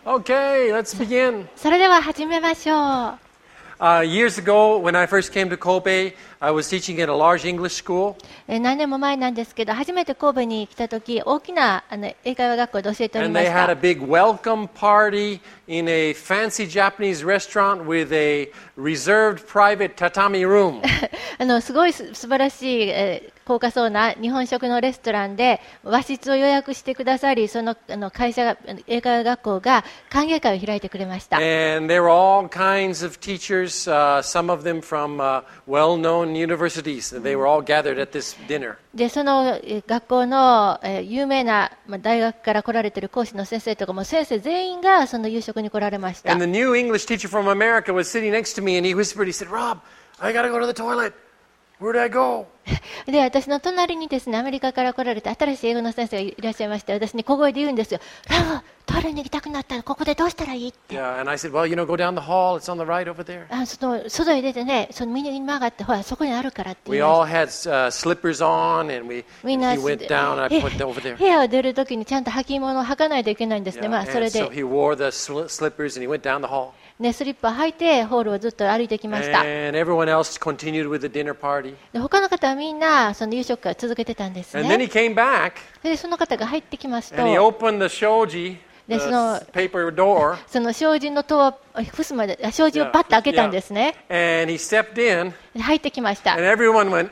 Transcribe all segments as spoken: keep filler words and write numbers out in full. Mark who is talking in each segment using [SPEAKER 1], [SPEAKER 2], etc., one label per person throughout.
[SPEAKER 1] Okay, let's begin.
[SPEAKER 2] それでは始めましょう。
[SPEAKER 1] Uh, years ago, when I first came to Kobe, I was teaching at a large English school.
[SPEAKER 2] えー何年も前なんですけど、初めて神戸に来た時、大きなあの英会話学校で教えており
[SPEAKER 1] And
[SPEAKER 2] ま
[SPEAKER 1] they
[SPEAKER 2] し
[SPEAKER 1] had
[SPEAKER 2] た
[SPEAKER 1] a。big welcome party in a fancy Japanese restaurant with a reserved private tatami room.
[SPEAKER 2] あのすごいす素晴らしい、えー高価そうな日本食のレストランで和室を予約してくださり、そのあの会社が英会話学校が歓迎会を開いてくれました。
[SPEAKER 1] And there were all kinds of teachers, uh, some of them from uh, well-known universities. They were all gathered at this dinner.
[SPEAKER 2] でそのえー学校の、えー有名な、まあ、大学から来られている講師の先生とかも先生全員がその夕食に来られました。
[SPEAKER 1] And the new English teacher from America was sitting next to me, and he whispered, he said, Rob, I got to go to the toilet. Where do I go?
[SPEAKER 2] で私の隣にですね、アメリカから来られて新しい英語の先生がいらっしゃいまして、私に小声で言うんですよ。ラブ、トイレに行きたくなったらここでどうしたらいいって。
[SPEAKER 1] Yeah, and I said, well, you know, go down the hall. It's on the right over there.
[SPEAKER 2] あその外へ出てね、その右に曲がってほらそこにあるからって言
[SPEAKER 1] We
[SPEAKER 2] いま
[SPEAKER 1] all
[SPEAKER 2] し
[SPEAKER 1] had uh, slippers on, and we
[SPEAKER 2] た。みんな
[SPEAKER 1] he went down. I
[SPEAKER 2] へ
[SPEAKER 1] put them over there.
[SPEAKER 2] 部屋を出るときにちゃんと履き物を履かないといけないんですね。
[SPEAKER 1] Yeah,
[SPEAKER 2] まあそ
[SPEAKER 1] and
[SPEAKER 2] れ
[SPEAKER 1] so
[SPEAKER 2] で、
[SPEAKER 1] he wore the sl- slippers, and he went down the hall.
[SPEAKER 2] ね、スリッパ履いてホールをずっと歩いてきました。
[SPEAKER 1] And everyone else continued with the dinner party.
[SPEAKER 2] で他の方はみんなその夕食会を続けてたんです
[SPEAKER 1] And then
[SPEAKER 2] ね。
[SPEAKER 1] he came back,
[SPEAKER 2] でその方が入ってきますと、
[SPEAKER 1] and he opened the shoji, the
[SPEAKER 2] There's no-
[SPEAKER 1] paper door.
[SPEAKER 2] その障子の戸をふすまであ障子をパッと開けたんですね。
[SPEAKER 1] And he stepped in,
[SPEAKER 2] で入ってきました。
[SPEAKER 1] and everyone went,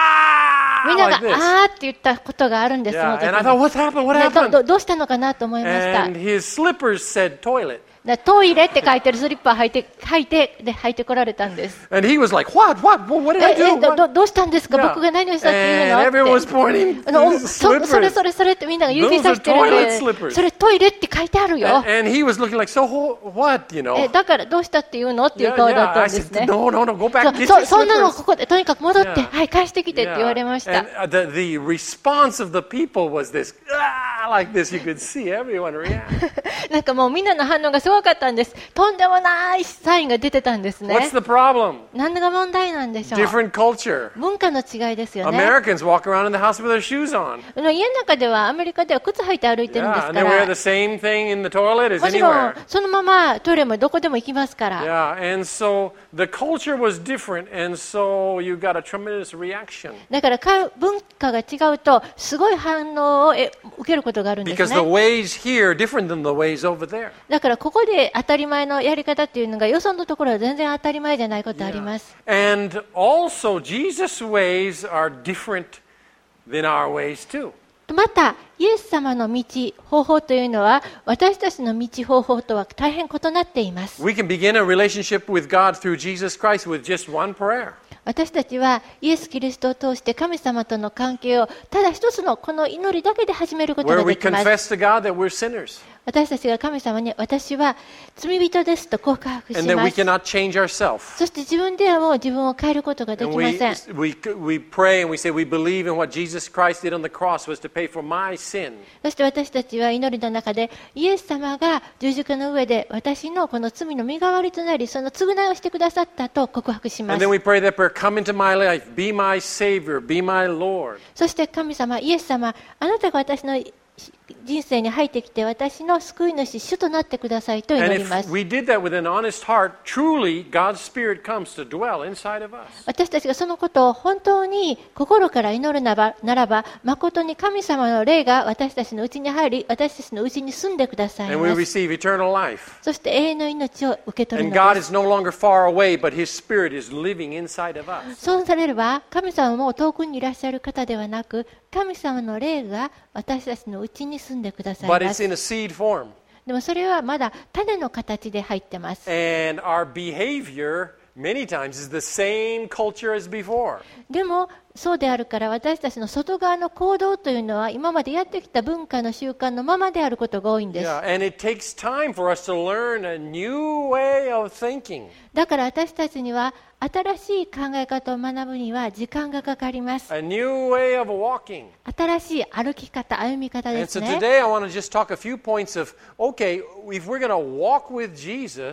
[SPEAKER 1] ah!
[SPEAKER 2] みんなが
[SPEAKER 1] Like this.
[SPEAKER 2] あーって言ったことがあるんです。その
[SPEAKER 1] Yeah,
[SPEAKER 2] 時
[SPEAKER 1] and I
[SPEAKER 2] に
[SPEAKER 1] thought, what happened? What
[SPEAKER 2] ねど
[SPEAKER 1] happened?
[SPEAKER 2] どどうしたのかなと思いました。
[SPEAKER 1] And his slippers said toilet.
[SPEAKER 2] だトイレって書いてるスリッパ履いて履いてで履いてこられたんです。
[SPEAKER 1] And he was like, what? What? What, what did I
[SPEAKER 2] ええ
[SPEAKER 1] do?
[SPEAKER 2] ど
[SPEAKER 1] What?
[SPEAKER 2] どどうしたんですか、
[SPEAKER 1] Yeah.
[SPEAKER 2] 僕が何をしたっていうの
[SPEAKER 1] And
[SPEAKER 2] って
[SPEAKER 1] everyone was pointing
[SPEAKER 2] あの
[SPEAKER 1] to his
[SPEAKER 2] そそれ
[SPEAKER 1] slippers.
[SPEAKER 2] それそれってみんなが指さしてるん
[SPEAKER 1] Those are
[SPEAKER 2] で
[SPEAKER 1] toilet slippers.
[SPEAKER 2] それトイレって書いてあるよ。
[SPEAKER 1] And, and he was looking like, so ho- what? You
[SPEAKER 2] え
[SPEAKER 1] know?
[SPEAKER 2] だからどうしたっていうのっていう
[SPEAKER 1] Yeah,
[SPEAKER 2] 顔だ
[SPEAKER 1] yeah.
[SPEAKER 2] った
[SPEAKER 1] I
[SPEAKER 2] んです
[SPEAKER 1] said,
[SPEAKER 2] ね。
[SPEAKER 1] no, no, no. Go
[SPEAKER 2] そ
[SPEAKER 1] back. Get
[SPEAKER 2] そ
[SPEAKER 1] your
[SPEAKER 2] そんなの
[SPEAKER 1] slippers.
[SPEAKER 2] ここでとにかく戻って、
[SPEAKER 1] Yeah.
[SPEAKER 2] はい返してきてって言われました。
[SPEAKER 1] And uh, the, the response of the people was this, ah, like this. You could see everyone react.
[SPEAKER 2] なんかもうみんなの反応がすごかったんです。とんでもないサインが出てたんですね。
[SPEAKER 1] What's the problem?
[SPEAKER 2] 何が問題なんでしょう。
[SPEAKER 1] Different culture.
[SPEAKER 2] 文化の違いですよね。
[SPEAKER 1] Americans walk around in the house with their shoes on.
[SPEAKER 2] あの家の中ではアメリカでは靴履いて歩いてるんです
[SPEAKER 1] Yeah,
[SPEAKER 2] か
[SPEAKER 1] and they wear
[SPEAKER 2] ら、
[SPEAKER 1] the same thing in the toilet as
[SPEAKER 2] もちろん
[SPEAKER 1] anywhere.
[SPEAKER 2] そのままトイレもどこでも行きますから、
[SPEAKER 1] Yeah, and so the culture was different, and so you got a tremendous reaction
[SPEAKER 2] だからか文化が違うとすごい反応をえ受けることがあるんです
[SPEAKER 1] because the
[SPEAKER 2] ね。
[SPEAKER 1] ways here are different than the ways over there.
[SPEAKER 2] だからここで当たり前のやり方っていうのがよそのところは全然当たり前じゃないことあります。
[SPEAKER 1] And also, Jesus' ways are different than our ways too.
[SPEAKER 2] またイエス様の道方法というのは私たちの道方法とは大変異なっています。
[SPEAKER 1] We can begin a relationship with God through Jesus Christ with just one prayer.
[SPEAKER 2] 私たちはイエス・キリストを通して神様との関係をただ一つのこの祈りだけで始めること
[SPEAKER 1] Where
[SPEAKER 2] が
[SPEAKER 1] we
[SPEAKER 2] できます。
[SPEAKER 1] confess to God that we're sinners
[SPEAKER 2] 私たちが神様に私は罪人ですと告白し
[SPEAKER 1] and that
[SPEAKER 2] ま
[SPEAKER 1] we
[SPEAKER 2] す。
[SPEAKER 1] cannot change ourselves.
[SPEAKER 2] そして自分ではもう自分を変えることがで
[SPEAKER 1] And
[SPEAKER 2] きま
[SPEAKER 1] we,
[SPEAKER 2] せん。
[SPEAKER 1] we, we pray and we say we believe in what Jesus Christ did on the cross was to pay for my sin.
[SPEAKER 2] そして私たちは祈りの中でイエス様が十字架の上で私のこの罪の身代わりとなりその償いをしてくださったと告白しま
[SPEAKER 1] And
[SPEAKER 2] す
[SPEAKER 1] then。we pray that prayer, come into my life, be my Savior, be my Lord.
[SPEAKER 2] そして神様、イエス様、あなたが私の人生に入ってきて私の救い主、主となってくださいと
[SPEAKER 1] And
[SPEAKER 2] 祈りま
[SPEAKER 1] if
[SPEAKER 2] す。
[SPEAKER 1] we did that with an honest heart, truly God's Spirit comes to dwell inside of us.
[SPEAKER 2] 私たちがそのことを本当に心から祈るならば、ならば誠に神様の霊が私たちのうちに入り、私たちのうちに住んでください
[SPEAKER 1] And we
[SPEAKER 2] ます。
[SPEAKER 1] receive eternal life.
[SPEAKER 2] そして永遠の命を受け取る
[SPEAKER 1] And
[SPEAKER 2] の
[SPEAKER 1] God
[SPEAKER 2] です
[SPEAKER 1] is no longer far away, but His Spirit is living inside of us.
[SPEAKER 2] そうされれば神様も遠くにいらっしゃる方ではなく神様の霊が私たちのうちに住んでください
[SPEAKER 1] But
[SPEAKER 2] ま
[SPEAKER 1] it's
[SPEAKER 2] す。
[SPEAKER 1] in a seed form.
[SPEAKER 2] でもそれはまだ種の形で入ってます。
[SPEAKER 1] And our behavior many times is the same culture as before.
[SPEAKER 2] でもそうであるから私たちの外側の行動というのは今までやってきた文化の習慣のままであることが多いんです。
[SPEAKER 1] Yeah, and it takes time for us to learn a new way of thinking.
[SPEAKER 2] だから私たちには新しい考え方を学ぶには時間がかかります。
[SPEAKER 1] A new way of walking.
[SPEAKER 2] 新しい歩き方、歩み方で
[SPEAKER 1] And
[SPEAKER 2] す
[SPEAKER 1] so
[SPEAKER 2] ね。
[SPEAKER 1] today I want to just talk a few points of, okay, if we're going to walk with Jesus,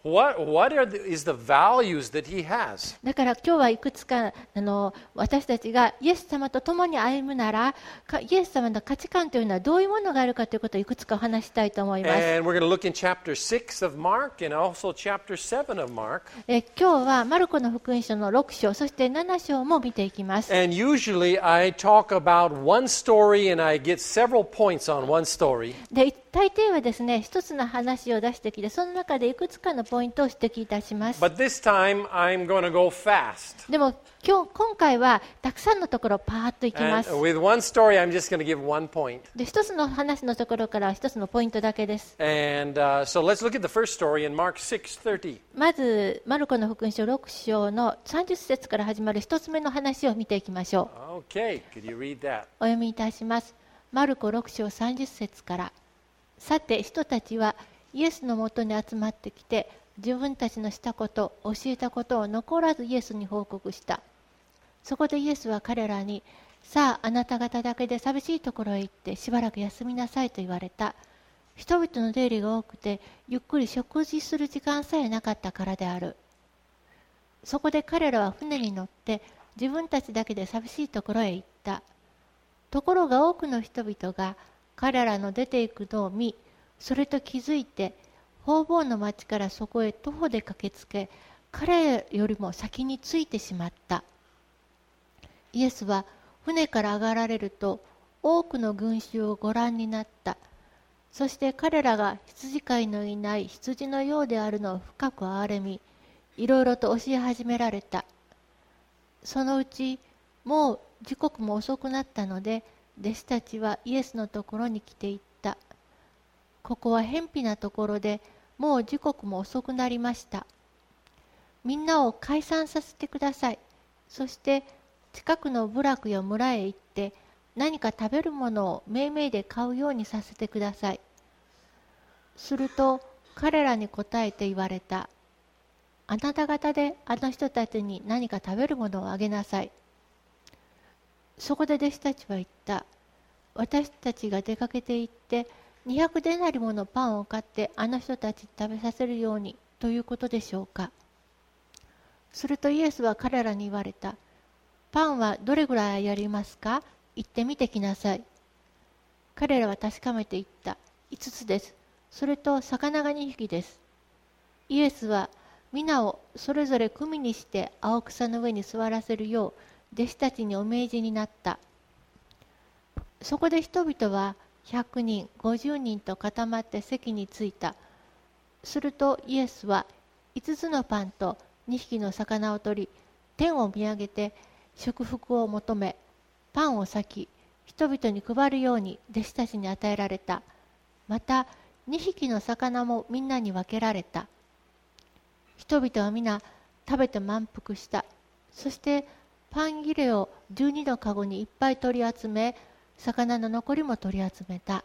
[SPEAKER 1] What, what are the, is the values that he has?
[SPEAKER 2] だから今日はいくつかあの私たちがイエス様と共に歩むなら、かイエス様の価値観というのはどういうものがあるかということをいくつかお話したいと思います。
[SPEAKER 1] And we're going to look in chapter six of Mark and also chapter seven of Mark.
[SPEAKER 2] え今日はマルコの福音書のろく章、そしてなな章も見ていきます。
[SPEAKER 1] And usually I talk about one story and I get several points on one story.
[SPEAKER 2] で大抵はですね、一つの話を出してきて、その中でいくつかのポイントを指摘いたします。
[SPEAKER 1] But this time I'm going to go fast.
[SPEAKER 2] でも今日今回はたくさんのところをパーッといきま
[SPEAKER 1] And
[SPEAKER 2] す。
[SPEAKER 1] with one story I'm just going to give one point.
[SPEAKER 2] で一つの話のところからは一つのポイントだけです。
[SPEAKER 1] And uh, so let's look at the first story in Mark six thirty.
[SPEAKER 2] まずマルコの福音書ろく章のさんじゅっ節から始まる一つ目の話を見ていきましょう。
[SPEAKER 1] Okay, could you read that?
[SPEAKER 2] お読みいたします。マルコろく章さんじゅっ節から。さて人たちはイエスのもとに集まってきて、自分たちのしたこと、教えたことを残らずイエスに報告した。そこでイエスは彼らに、さああなた方だけで寂しいところへ行ってしばらく休みなさいと言われた。人々の出入りが多くて、ゆっくり食事する時間さえなかったからである。そこで彼らは船に乗って自分たちだけで寂しいところへ行った。ところが多くの人々が彼らの出ていくのを見、それと気づいて、方々の町からそこへ徒歩で駆けつけ、彼よりも先に着いてしまった。イエスは船から上がられると、多くの群衆をご覧になった。そして彼らが羊飼いのいない羊のようであるのを深く憐れみ、いろいろと教え始められた。そのうち、もう時刻も遅くなったので、弟子たちはイエスのところに来ていった。ここは偏僻なところで、もう時刻も遅くなりました。みんなを解散させてください。そして近くの部落や村へ行って、何か食べるものをめいめいで買うようにさせてください。すると彼らに答えて言われた。あなた方であの人たちに何か食べるものをあげなさい。そこで弟子たちは言った。私たちが出かけて行ってにひゃくデナリものパンを買ってあの人たちに食べさせるようにということでしょうか。するとイエスは彼らに言われた。パンはどれぐらいありますか？行ってみてきなさい。彼らは確かめて言った。いつつです。それと魚がにひきです。イエスは皆をそれぞれ組にして青草の上に座らせるよう弟子たちにお命じになった。そこで人々はひゃくにん、ごじゅうにんと固まって席に着いた。するとイエスはいつつのパンとにひきの魚を取り、天を見上げて祝福を求め、パンを裂き、人々に配るように弟子たちに与えられた。またにひきの魚もみんなに分けられた。人々は皆食べて満腹した。そしてパン切れをじゅうにのかごにいっぱい取り集め、魚の残りも取り集めた。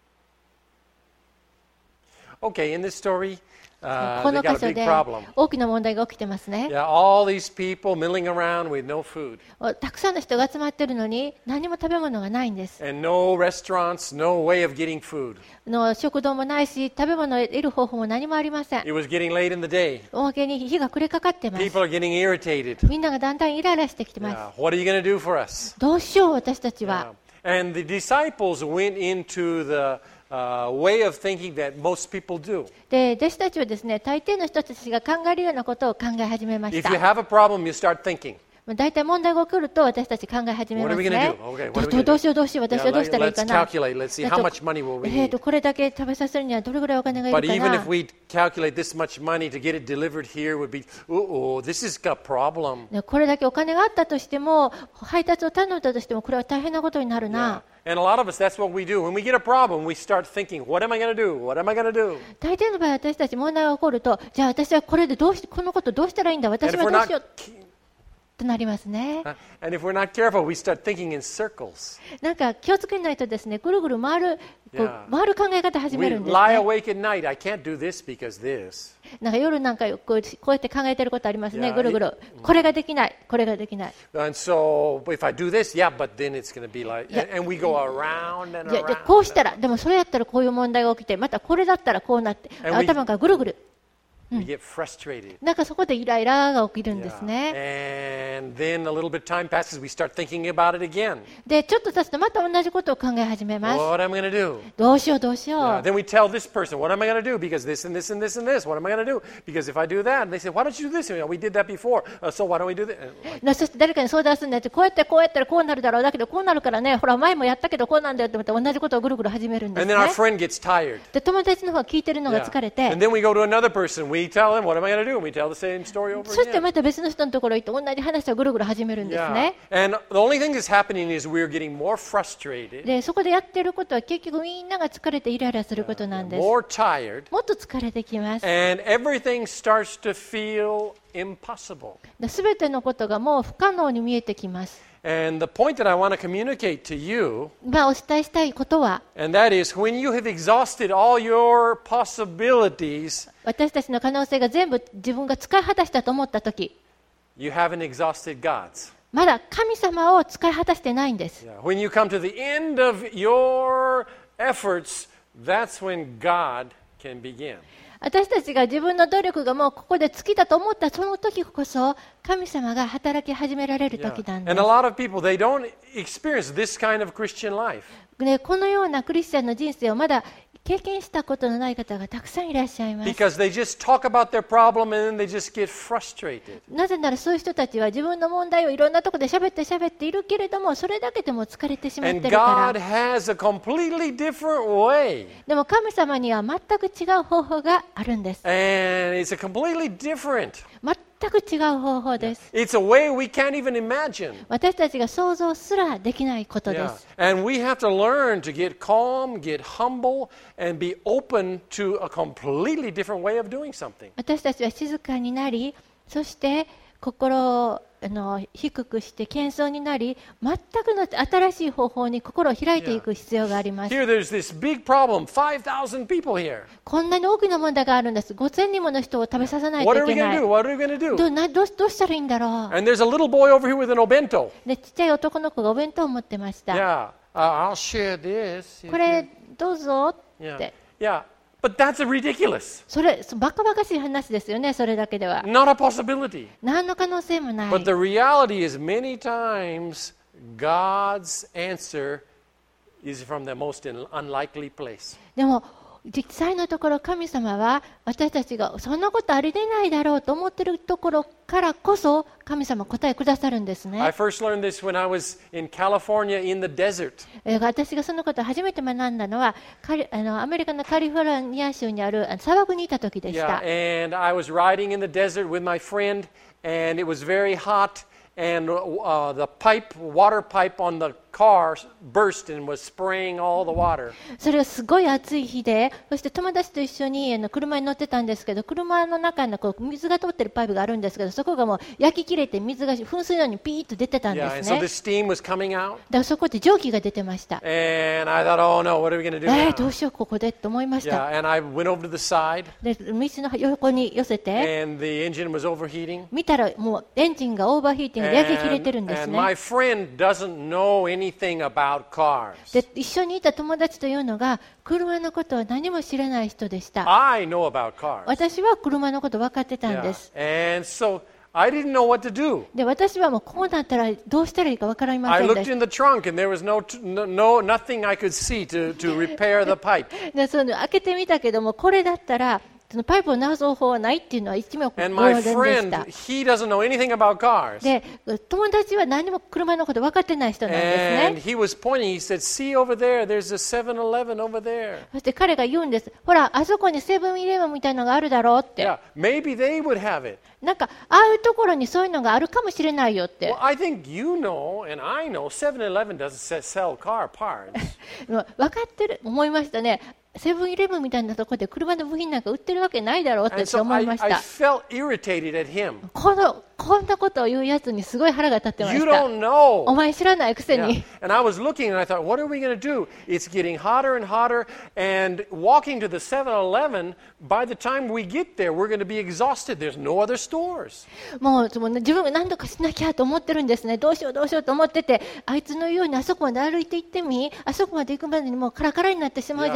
[SPEAKER 1] Okay, in this story, uh,
[SPEAKER 2] こ
[SPEAKER 1] they
[SPEAKER 2] の
[SPEAKER 1] got
[SPEAKER 2] 箇
[SPEAKER 1] a
[SPEAKER 2] 所
[SPEAKER 1] big
[SPEAKER 2] で
[SPEAKER 1] problem.
[SPEAKER 2] 大きな問題が起きてますね。
[SPEAKER 1] Yeah, all these people milling around with no food.
[SPEAKER 2] たくさんの人が集まっているのに何も食べ物がないんです。
[SPEAKER 1] And no restaurants, no way of getting food.
[SPEAKER 2] の食堂もないし、食べ物を得る方法も何もありません。
[SPEAKER 1] It was getting late in the day.
[SPEAKER 2] おまけに日が暮れかかってます。
[SPEAKER 1] People are getting irritated.
[SPEAKER 2] みんながだんだんイライラしてきてます。
[SPEAKER 1] Yeah, what are you going to do for us?
[SPEAKER 2] どうしよう私たち
[SPEAKER 1] Yeah.
[SPEAKER 2] は。
[SPEAKER 1] And the disciples went into the uh, way of thinking that most people do.
[SPEAKER 2] で、弟子たちはですね、大抵の人たちが考えるようなことを考え始めまし
[SPEAKER 1] If
[SPEAKER 2] た。
[SPEAKER 1] you have a problem, you start thinking.
[SPEAKER 2] 大体問題が起こると私たち考え始め
[SPEAKER 1] What
[SPEAKER 2] ま
[SPEAKER 1] are
[SPEAKER 2] す
[SPEAKER 1] we going
[SPEAKER 2] ね
[SPEAKER 1] to do? Okay,
[SPEAKER 2] ど
[SPEAKER 1] what are we
[SPEAKER 2] ど
[SPEAKER 1] going
[SPEAKER 2] どう
[SPEAKER 1] to
[SPEAKER 2] しようどうしよう
[SPEAKER 1] do?
[SPEAKER 2] 私はどう
[SPEAKER 1] Yeah,
[SPEAKER 2] したらいい
[SPEAKER 1] let's
[SPEAKER 2] かな。
[SPEAKER 1] calculate. Let's see
[SPEAKER 2] えっ
[SPEAKER 1] how
[SPEAKER 2] と
[SPEAKER 1] much money will we
[SPEAKER 2] えっ
[SPEAKER 1] need.
[SPEAKER 2] とこれだけ食べさせるにはどれぐらいお金がいる
[SPEAKER 1] But
[SPEAKER 2] か
[SPEAKER 1] even
[SPEAKER 2] な
[SPEAKER 1] if。we calculate this much money to get it delivered here would be, uh-oh, this is a problem.
[SPEAKER 2] でこれだけお金があったとしても、配達を頼んだとしてもこれは大変なことになる
[SPEAKER 1] Yeah.
[SPEAKER 2] な。
[SPEAKER 1] And a lot of us, that's what we do. When we get a problem, we start thinking, what am I going to do? What am I going to do?
[SPEAKER 2] 大抵の場合私たち問題が起こると、じゃあ私はこれでどうしこのことどうしたらいいんだ、
[SPEAKER 1] And
[SPEAKER 2] 私
[SPEAKER 1] if
[SPEAKER 2] は
[SPEAKER 1] we're
[SPEAKER 2] どう
[SPEAKER 1] not,
[SPEAKER 2] しようとなりますね。
[SPEAKER 1] and if we're not careful, we start thinking in circles.
[SPEAKER 2] なんか気をつけないとですね、ぐるぐる回るこう
[SPEAKER 1] Yeah.
[SPEAKER 2] 回る考え方始
[SPEAKER 1] We
[SPEAKER 2] めるんです
[SPEAKER 1] lie
[SPEAKER 2] ね。
[SPEAKER 1] awake at night. I can't do this because this.
[SPEAKER 2] なんか夜なんかこうこうやって考えてることありますね。
[SPEAKER 1] Yeah.
[SPEAKER 2] ぐるぐるこれができない、これができない。
[SPEAKER 1] And so if I do this, yeah, but then it's going to be like,
[SPEAKER 2] Yeah.
[SPEAKER 1] and, and we go around and
[SPEAKER 2] じゃ
[SPEAKER 1] around.
[SPEAKER 2] じゃこうしたら、でもそれやったらこういう問題が起きて、またこれだったらこうなって、
[SPEAKER 1] And we-
[SPEAKER 2] 頭がぐるぐる
[SPEAKER 1] We get frustrated.
[SPEAKER 2] なんかそこでイライラが起きるんですね。
[SPEAKER 1] Yeah. And then a little bit time passes, we start thinking about it again.
[SPEAKER 2] で、ちょっと経つとまた同じことを考え始めます。
[SPEAKER 1] What am I going to do?
[SPEAKER 2] どうしようどうしよう。
[SPEAKER 1] Yeah. Then we tell this person, what am I going to do? Because this and this and this and this. What am I going to do? Because if I do that, and they say, why don't you do this? You know, we did that before. Uh, so why don't we do that? Like,
[SPEAKER 2] そして誰かに相談するんだって、こうやってこうやったらこうなるだろう。だけどこうなるからね、ほら前もやったけどこうなんだよって思って同じことをぐるぐる始めるんです
[SPEAKER 1] and then our
[SPEAKER 2] ね。
[SPEAKER 1] friend gets tired.
[SPEAKER 2] で、友達の方が聞いてるのが
[SPEAKER 1] Yeah.
[SPEAKER 2] 疲れて、
[SPEAKER 1] And then we go to another person. We tell them, what am I going to do? And we tell the same story over
[SPEAKER 2] そして
[SPEAKER 1] again.
[SPEAKER 2] また別の人のところに行って同じ話をぐるぐる始めるんです
[SPEAKER 1] Yeah.
[SPEAKER 2] ね。
[SPEAKER 1] And the only thing that's happening is we're getting more frustrated,
[SPEAKER 2] で、そこでやってることは結局みんなが疲れてイライラすることなんです。
[SPEAKER 1] more tired,
[SPEAKER 2] もっと疲れてきます。
[SPEAKER 1] and everything starts to feel impossible.
[SPEAKER 2] すべてのことがもう不可能に見えてきます。
[SPEAKER 1] And the point that I want to communicate to you,
[SPEAKER 2] まあ、お伝えしたいことは、
[SPEAKER 1] and that is when you have exhausted all your possibilities,
[SPEAKER 2] 私たちの可能性が全部自分が使い果たしたと思ったとき、
[SPEAKER 1] you haven't exhausted God's.
[SPEAKER 2] まだ神様を使い果たしてないんです。
[SPEAKER 1] Yeah. When you come to the end of your efforts, that's when God can begin.
[SPEAKER 2] 私たちが自分の努力がもうここで尽きたと思ったその時こそ神様が働き始められる
[SPEAKER 1] Yeah.
[SPEAKER 2] 時なんで
[SPEAKER 1] And a lot of people, they don't experience this kind of Christian life.
[SPEAKER 2] す。で、このようなクリスチャンの人生をまだ経験したことのない方がたくさんいらっしゃいます。
[SPEAKER 1] Because they just talk about their problem and then they just get frustrated.
[SPEAKER 2] なぜならそういう人たちは自分の問題をいろんなところで喋って喋っているけれどもそれだけでも疲れてしまって
[SPEAKER 1] And
[SPEAKER 2] るか
[SPEAKER 1] God
[SPEAKER 2] ら。
[SPEAKER 1] has a completely different way.
[SPEAKER 2] でも神様には全く違う方法があるんです。
[SPEAKER 1] And it's a completely different.
[SPEAKER 2] 全く違う方法です。
[SPEAKER 1] It's a way we can't even imagine.
[SPEAKER 2] 私たちが想像すらできないことで
[SPEAKER 1] Yeah.
[SPEAKER 2] す。
[SPEAKER 1] And we have to learn to get calm, get humble, and be open to a completely different way of doing something.
[SPEAKER 2] 私たちは静かになり、そして心をあの低くして謙遜になり、全くの新しい方法に心を開いていく必要があります。
[SPEAKER 1] Here there's this big problem, five thousand people here.
[SPEAKER 2] こんなに大きな問題があるんです。ごせんにんもの人を食べさせないと
[SPEAKER 1] What
[SPEAKER 2] い
[SPEAKER 1] are we
[SPEAKER 2] け
[SPEAKER 1] going
[SPEAKER 2] な
[SPEAKER 1] to
[SPEAKER 2] い。
[SPEAKER 1] do? What are we going to do?
[SPEAKER 2] どうなどうどうしたらいいんだろう。
[SPEAKER 1] And there's a little boy over here with an obento.
[SPEAKER 2] で、ちっちゃい男の子がお弁当を持ってました。
[SPEAKER 1] Yeah, uh, I'll share this.
[SPEAKER 2] これどうぞっ
[SPEAKER 1] Yeah,
[SPEAKER 2] て。
[SPEAKER 1] yeah. But that's ridiculous.
[SPEAKER 2] それバカバカしい話ですよね。それだけでは
[SPEAKER 1] Not a possibility.
[SPEAKER 2] 何の可能性もない。
[SPEAKER 1] But the reality is, many times God's answer is from the most in- unlikely place.
[SPEAKER 2] でも実際のところ神様は私たちがそんなことありえないだろうと思っているところからこそ神様答えくださるんです
[SPEAKER 1] I
[SPEAKER 2] ね。
[SPEAKER 1] first learned this when I was in California in the desert.
[SPEAKER 2] えー私がそのことを初めて学んだのはカリあのアメリカのカリフォルニア州にあるあの砂漠にいた時でし
[SPEAKER 1] Yeah,
[SPEAKER 2] た。
[SPEAKER 1] and I was riding in the desert with my friend, and it was very hot, and uh, the pipe, water pipe on the car burst and was spraying all the water.
[SPEAKER 2] それはすごい暑い日で、そして友達と一緒にあの車に乗ってたんですけど、車の中にこう水が通ってるパイプがあるんですけど、そこがもう焼き切れて水が噴水のようにピーッと出てたんで
[SPEAKER 1] Yeah,
[SPEAKER 2] す
[SPEAKER 1] and so
[SPEAKER 2] ね。
[SPEAKER 1] the steam was coming out,
[SPEAKER 2] だからそこで蒸気が出てました。
[SPEAKER 1] and I thought, oh no, what are we going to do
[SPEAKER 2] えー、
[SPEAKER 1] now?
[SPEAKER 2] どうしようここでと思いました。
[SPEAKER 1] Yeah, and I went over to the side,
[SPEAKER 2] で、道の横に寄せて、
[SPEAKER 1] and the engine was overheating.
[SPEAKER 2] 見たらもうエンジンがオーバーヒーティングで焼き切れ
[SPEAKER 1] And,
[SPEAKER 2] てるんです
[SPEAKER 1] and my
[SPEAKER 2] ね。
[SPEAKER 1] friend doesn't know anything about cars.
[SPEAKER 2] で、一緒にいた友達というのが車のことは何も知らない人でした。
[SPEAKER 1] I know about cars.
[SPEAKER 2] 私は車のこと分かってたんで
[SPEAKER 1] Yeah.
[SPEAKER 2] す。
[SPEAKER 1] And so I didn't know what to do.
[SPEAKER 2] で、私はもうこうなったらどうしたらいいか分かりま
[SPEAKER 1] I
[SPEAKER 2] せんで
[SPEAKER 1] looked
[SPEAKER 2] し
[SPEAKER 1] in the trunk, and there was no, t- no, no nothing I could see to, to repair the pipe.
[SPEAKER 2] た。で、その開けてみたけども、これだったらそのパイプを直す方法はないっていうのは一目瞭
[SPEAKER 1] And my
[SPEAKER 2] 然でし
[SPEAKER 1] friend,
[SPEAKER 2] た。
[SPEAKER 1] he doesn't know anything about cars.
[SPEAKER 2] で、友達は何も車のこと分かってない人なんです
[SPEAKER 1] And
[SPEAKER 2] ね。
[SPEAKER 1] he was pointing, he said, see over there, there's a seven eleven over there.
[SPEAKER 2] そして彼が言うんです。ほら、あそこにセブンイレブンみたいなのがあるだろうって。
[SPEAKER 1] Yeah, maybe they would have it.
[SPEAKER 2] なんか、ああいうところにそういうのがあるかもしれないよって。
[SPEAKER 1] Well, I think you know, and I know, seven eleven doesn't se- sell car parts.
[SPEAKER 2] 分かってる、思いましたね。セブンイレブンみたいなところで車の部品なんか売ってるわけないだろうって
[SPEAKER 1] And so
[SPEAKER 2] 思い
[SPEAKER 1] I,
[SPEAKER 2] まし
[SPEAKER 1] I
[SPEAKER 2] た。
[SPEAKER 1] felt irritated at him.
[SPEAKER 2] この、こんなことを言うやつにすごい腹が立ってま
[SPEAKER 1] You
[SPEAKER 2] した。
[SPEAKER 1] don't know.
[SPEAKER 2] お前知らないくせ
[SPEAKER 1] Yeah.
[SPEAKER 2] に。
[SPEAKER 1] And I was looking and I thought, what are we going to do? It's getting hotter and hotter. And walking to the seven eleven, by the time we get there, we're going to be exhausted. There's no other stores.
[SPEAKER 2] もうその自分が何とかしなきゃと思ってるんですね。どうしようどうしようと思ってて、あいつのようにあそこまで歩いて行ってみ、あそこまで行くまでにもうカラカラになってしまうじゃないかと。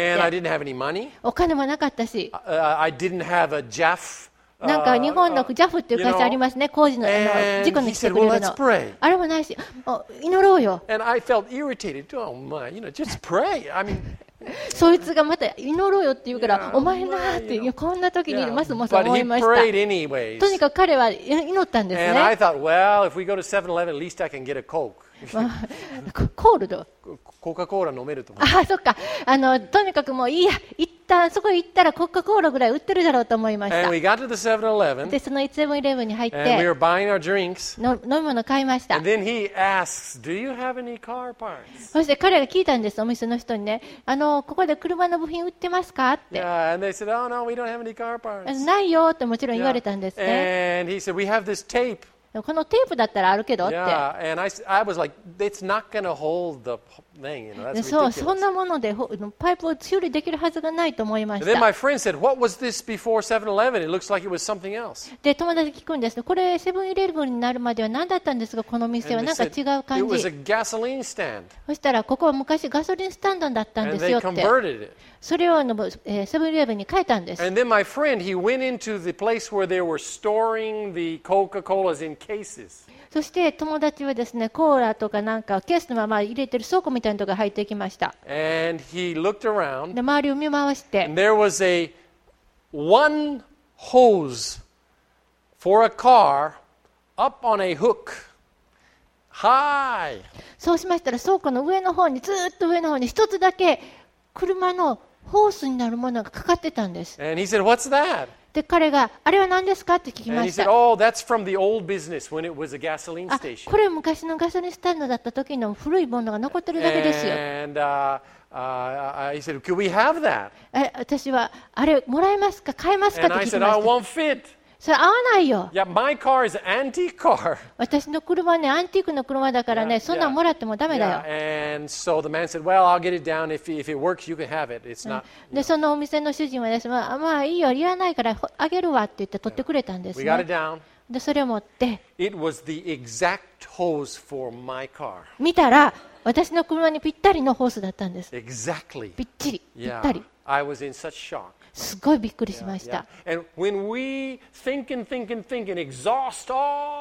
[SPEAKER 1] And I
[SPEAKER 2] て、
[SPEAKER 1] didn't have any money.
[SPEAKER 2] お金もなかったし、
[SPEAKER 1] Uh, I didn't have a J A F.
[SPEAKER 2] なんか日本の ジャフ っていう会社ありますね、工事の、あの事故に来てくれる
[SPEAKER 1] And he said, "Well,
[SPEAKER 2] の
[SPEAKER 1] let's pray."
[SPEAKER 2] あれもないし、お祈ろうよ。
[SPEAKER 1] And I felt irritated. Oh my, you know, just pray. I mean,
[SPEAKER 2] そいつがまた祈ろうよって言うから、
[SPEAKER 1] Yeah,
[SPEAKER 2] お前なーって、
[SPEAKER 1] you know.
[SPEAKER 2] いやこんな時に
[SPEAKER 1] yeah.
[SPEAKER 2] ますます
[SPEAKER 1] But
[SPEAKER 2] 思
[SPEAKER 1] he
[SPEAKER 2] いまし
[SPEAKER 1] prayed
[SPEAKER 2] た。
[SPEAKER 1] anyways.
[SPEAKER 2] とにかく彼は祈ったんです
[SPEAKER 1] And I
[SPEAKER 2] ね。
[SPEAKER 1] thought, well, if we go to seven eleven, at least I can get a Coke.
[SPEAKER 2] まあココールド。
[SPEAKER 1] コカ・コーラ飲めると思う。
[SPEAKER 2] ああ、そっか。あの、とにかくもういいや、一旦そこへ行ったらコカ・コーラぐらい売ってるだろうと思いまし
[SPEAKER 1] And
[SPEAKER 2] た。
[SPEAKER 1] we got to the seven eleven,
[SPEAKER 2] で、そのセブンイレブンに入っ
[SPEAKER 1] and we
[SPEAKER 2] て、
[SPEAKER 1] were buying our drinks.
[SPEAKER 2] の飲み物買いました。
[SPEAKER 1] And then he asks, do you have any car parts?
[SPEAKER 2] そして彼が聞いたんです、お店の人にね。あの、ここで車の部品売ってますかって。
[SPEAKER 1] Yeah, and they said, oh, no, we don't have any car parts.
[SPEAKER 2] ないよってもちろん言わ
[SPEAKER 1] Yeah.
[SPEAKER 2] れたんですね。
[SPEAKER 1] And he said, we have this tape.
[SPEAKER 2] このテープだったらあるけどって。
[SPEAKER 1] Yeah, and I, s- I was like, it's not going to hold the thing, you know,
[SPEAKER 2] で
[SPEAKER 1] that's
[SPEAKER 2] そう、そん
[SPEAKER 1] ridiculous.
[SPEAKER 2] なものでほパイプを修理できるはずがないと思いま
[SPEAKER 1] And
[SPEAKER 2] し
[SPEAKER 1] then
[SPEAKER 2] た。
[SPEAKER 1] my friend said, what was this before seven eleven? It looks like it was something else.
[SPEAKER 2] で、友達聞くんです。これ、セブンイレブンになるまでは何だったんですか、この店は。
[SPEAKER 1] And
[SPEAKER 2] なん
[SPEAKER 1] they
[SPEAKER 2] か違
[SPEAKER 1] said,
[SPEAKER 2] う
[SPEAKER 1] it
[SPEAKER 2] 感
[SPEAKER 1] was
[SPEAKER 2] じ
[SPEAKER 1] a。gasoline stand.
[SPEAKER 2] そしたら、ここは昔ガソリンスタンドだったんで
[SPEAKER 1] And
[SPEAKER 2] す
[SPEAKER 1] they
[SPEAKER 2] よって。
[SPEAKER 1] converted it.
[SPEAKER 2] それをあの、えーセブンイレブンに変えたんです。
[SPEAKER 1] And then my friend, he went into the place where they were storing the Coca-Colas in cases.
[SPEAKER 2] そして友達はですね、コーラとかなんかケースのまま入れてる倉庫みたいなところが入ってきました。
[SPEAKER 1] And he looked around,
[SPEAKER 2] で、周りを見回して、
[SPEAKER 1] and there was a one hose for a car up on a hook, high.
[SPEAKER 2] そうしましたら倉庫の上の方に、ずーっと上の方に一つだけ車のホースになるものがかかってたんです。
[SPEAKER 1] And he said, what's that?
[SPEAKER 2] で、彼が、あれは何ですかって聞き
[SPEAKER 1] And
[SPEAKER 2] ま
[SPEAKER 1] he
[SPEAKER 2] し
[SPEAKER 1] said,
[SPEAKER 2] た。
[SPEAKER 1] oh, that's from the old business when it was a gasoline
[SPEAKER 2] あ、
[SPEAKER 1] station.
[SPEAKER 2] これ昔のガソリンスタンドだった時の古いものが残ってるだけですよ。
[SPEAKER 1] And uh, uh, he said, could we have that?
[SPEAKER 2] え、私は、あれ、もらえますか買えますかっ
[SPEAKER 1] And
[SPEAKER 2] て
[SPEAKER 1] I
[SPEAKER 2] 聞き
[SPEAKER 1] said,
[SPEAKER 2] ま
[SPEAKER 1] oh,
[SPEAKER 2] し
[SPEAKER 1] it
[SPEAKER 2] た。
[SPEAKER 1] won't fit.
[SPEAKER 2] それ合わないよ。
[SPEAKER 1] Yeah, my car is an antique car.
[SPEAKER 2] 私の車はね、アンティークの車だからね、
[SPEAKER 1] Yeah,
[SPEAKER 2] そんなんもらってもダメだよ。
[SPEAKER 1] Yeah, and so the man said, well, I'll get it down. If, if it works, you can have it. It's not.
[SPEAKER 2] で、そのお店の主人はですね、まあ、まあいいよ、いらないからほあげるわって言って取ってくれたんです
[SPEAKER 1] We got it
[SPEAKER 2] ね。
[SPEAKER 1] down.
[SPEAKER 2] で、それを持って、
[SPEAKER 1] It was the exact hose for my car.
[SPEAKER 2] 見たら、私の車にぴったりのホースだったんです。
[SPEAKER 1] Exactly.
[SPEAKER 2] ぴっちり、ぴっ
[SPEAKER 1] Yeah.
[SPEAKER 2] たり。
[SPEAKER 1] I was in such shock.
[SPEAKER 2] すごいびっくりしまし
[SPEAKER 1] Yeah.
[SPEAKER 2] た。
[SPEAKER 1] And when we think and think and think and exhaust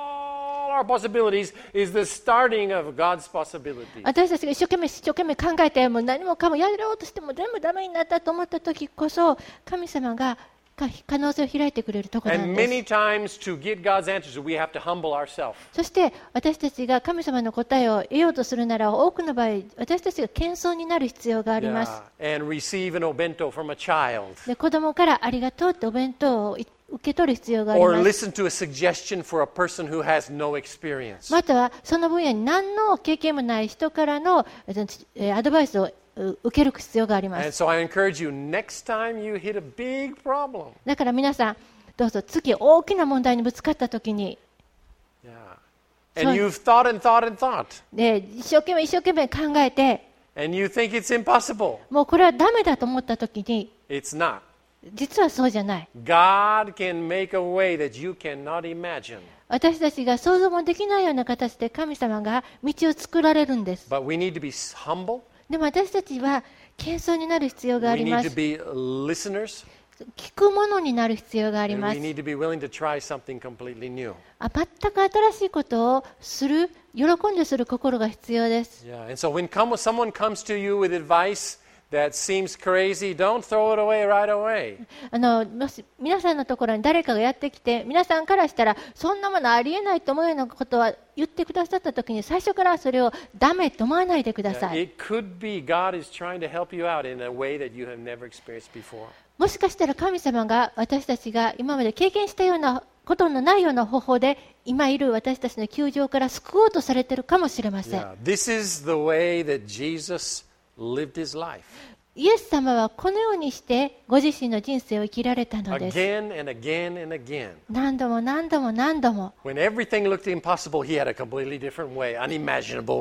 [SPEAKER 1] all our possibilities, is the starting of God's possibilities.
[SPEAKER 2] 私たちが一生懸命一生懸命考えて、もう何もかもやろうとしても全部ダメになったと思った時こそ、神様がか可能性を開いてくれるところな
[SPEAKER 1] And
[SPEAKER 2] んです。
[SPEAKER 1] many times to get God's answers, we have to humble ourselves.
[SPEAKER 2] そして私たちが神様の答えを得ようとするなら、多くの場合、私たちが謙遜になる必要があります。
[SPEAKER 1] Yeah. And receive an obento from a child.
[SPEAKER 2] で、子供からありがとうってお弁当をい受け取る必要があり
[SPEAKER 1] Or
[SPEAKER 2] ます。
[SPEAKER 1] listen to a suggestion for a person who has no experience.
[SPEAKER 2] またはその分野に何の経験もない人からのえーアドバイスをう受ける必要がありま
[SPEAKER 1] And
[SPEAKER 2] す。
[SPEAKER 1] so I encourage you, next time you hit a big problem,
[SPEAKER 2] だから皆さん、どうぞ次大きな問題にぶつかった時に、
[SPEAKER 1] yeah. and
[SPEAKER 2] So-
[SPEAKER 1] you've thought and thought and thought,
[SPEAKER 2] で一生懸命一生懸命考えて、
[SPEAKER 1] and you think it's impossible.
[SPEAKER 2] もうこれはダメだと思った時に、
[SPEAKER 1] It's not.
[SPEAKER 2] 実はそうじゃない。
[SPEAKER 1] God can make a way that you cannot imagine.
[SPEAKER 2] 私たちが想像もできないような形で神様が道を作られるんです。
[SPEAKER 1] But we need to be humble.
[SPEAKER 2] でも私たちは謙遜になる必要があ
[SPEAKER 1] We
[SPEAKER 2] りま
[SPEAKER 1] need to
[SPEAKER 2] す。
[SPEAKER 1] be listeners.
[SPEAKER 2] 聞くものになる必要があり
[SPEAKER 1] And
[SPEAKER 2] ま
[SPEAKER 1] we
[SPEAKER 2] す。
[SPEAKER 1] need to be willing to try something completely new.
[SPEAKER 2] あ全く新しいことをする、喜んでする心が必要です。
[SPEAKER 1] Yeah. And so when come, someone comes to you with advice that seems crazy, don't throw it away right away.
[SPEAKER 2] あのもし皆さんのところに誰かがやってきて、皆さんからしたらそんなものありえないと思うようなことは言ってくださったときに、最初からそれをダメと思わないでくだ
[SPEAKER 1] Yeah,
[SPEAKER 2] さい。
[SPEAKER 1] it could be God is trying to help you out in a way that you have never experienced before.
[SPEAKER 2] もしかしたら神様が私たちが今まで経験したようなことのないような方法で、今いる私たちの窮状から救おうとされているかもしれません。
[SPEAKER 1] Yeah. This is the way that Jesus lived his life.
[SPEAKER 2] イエス様はこのようにしてご自身の人生を生きられたのです。
[SPEAKER 1] Again and again and again.
[SPEAKER 2] 何度も何度も何度も。
[SPEAKER 1] When everything looked impossible, he had a completely different way, unimaginable way.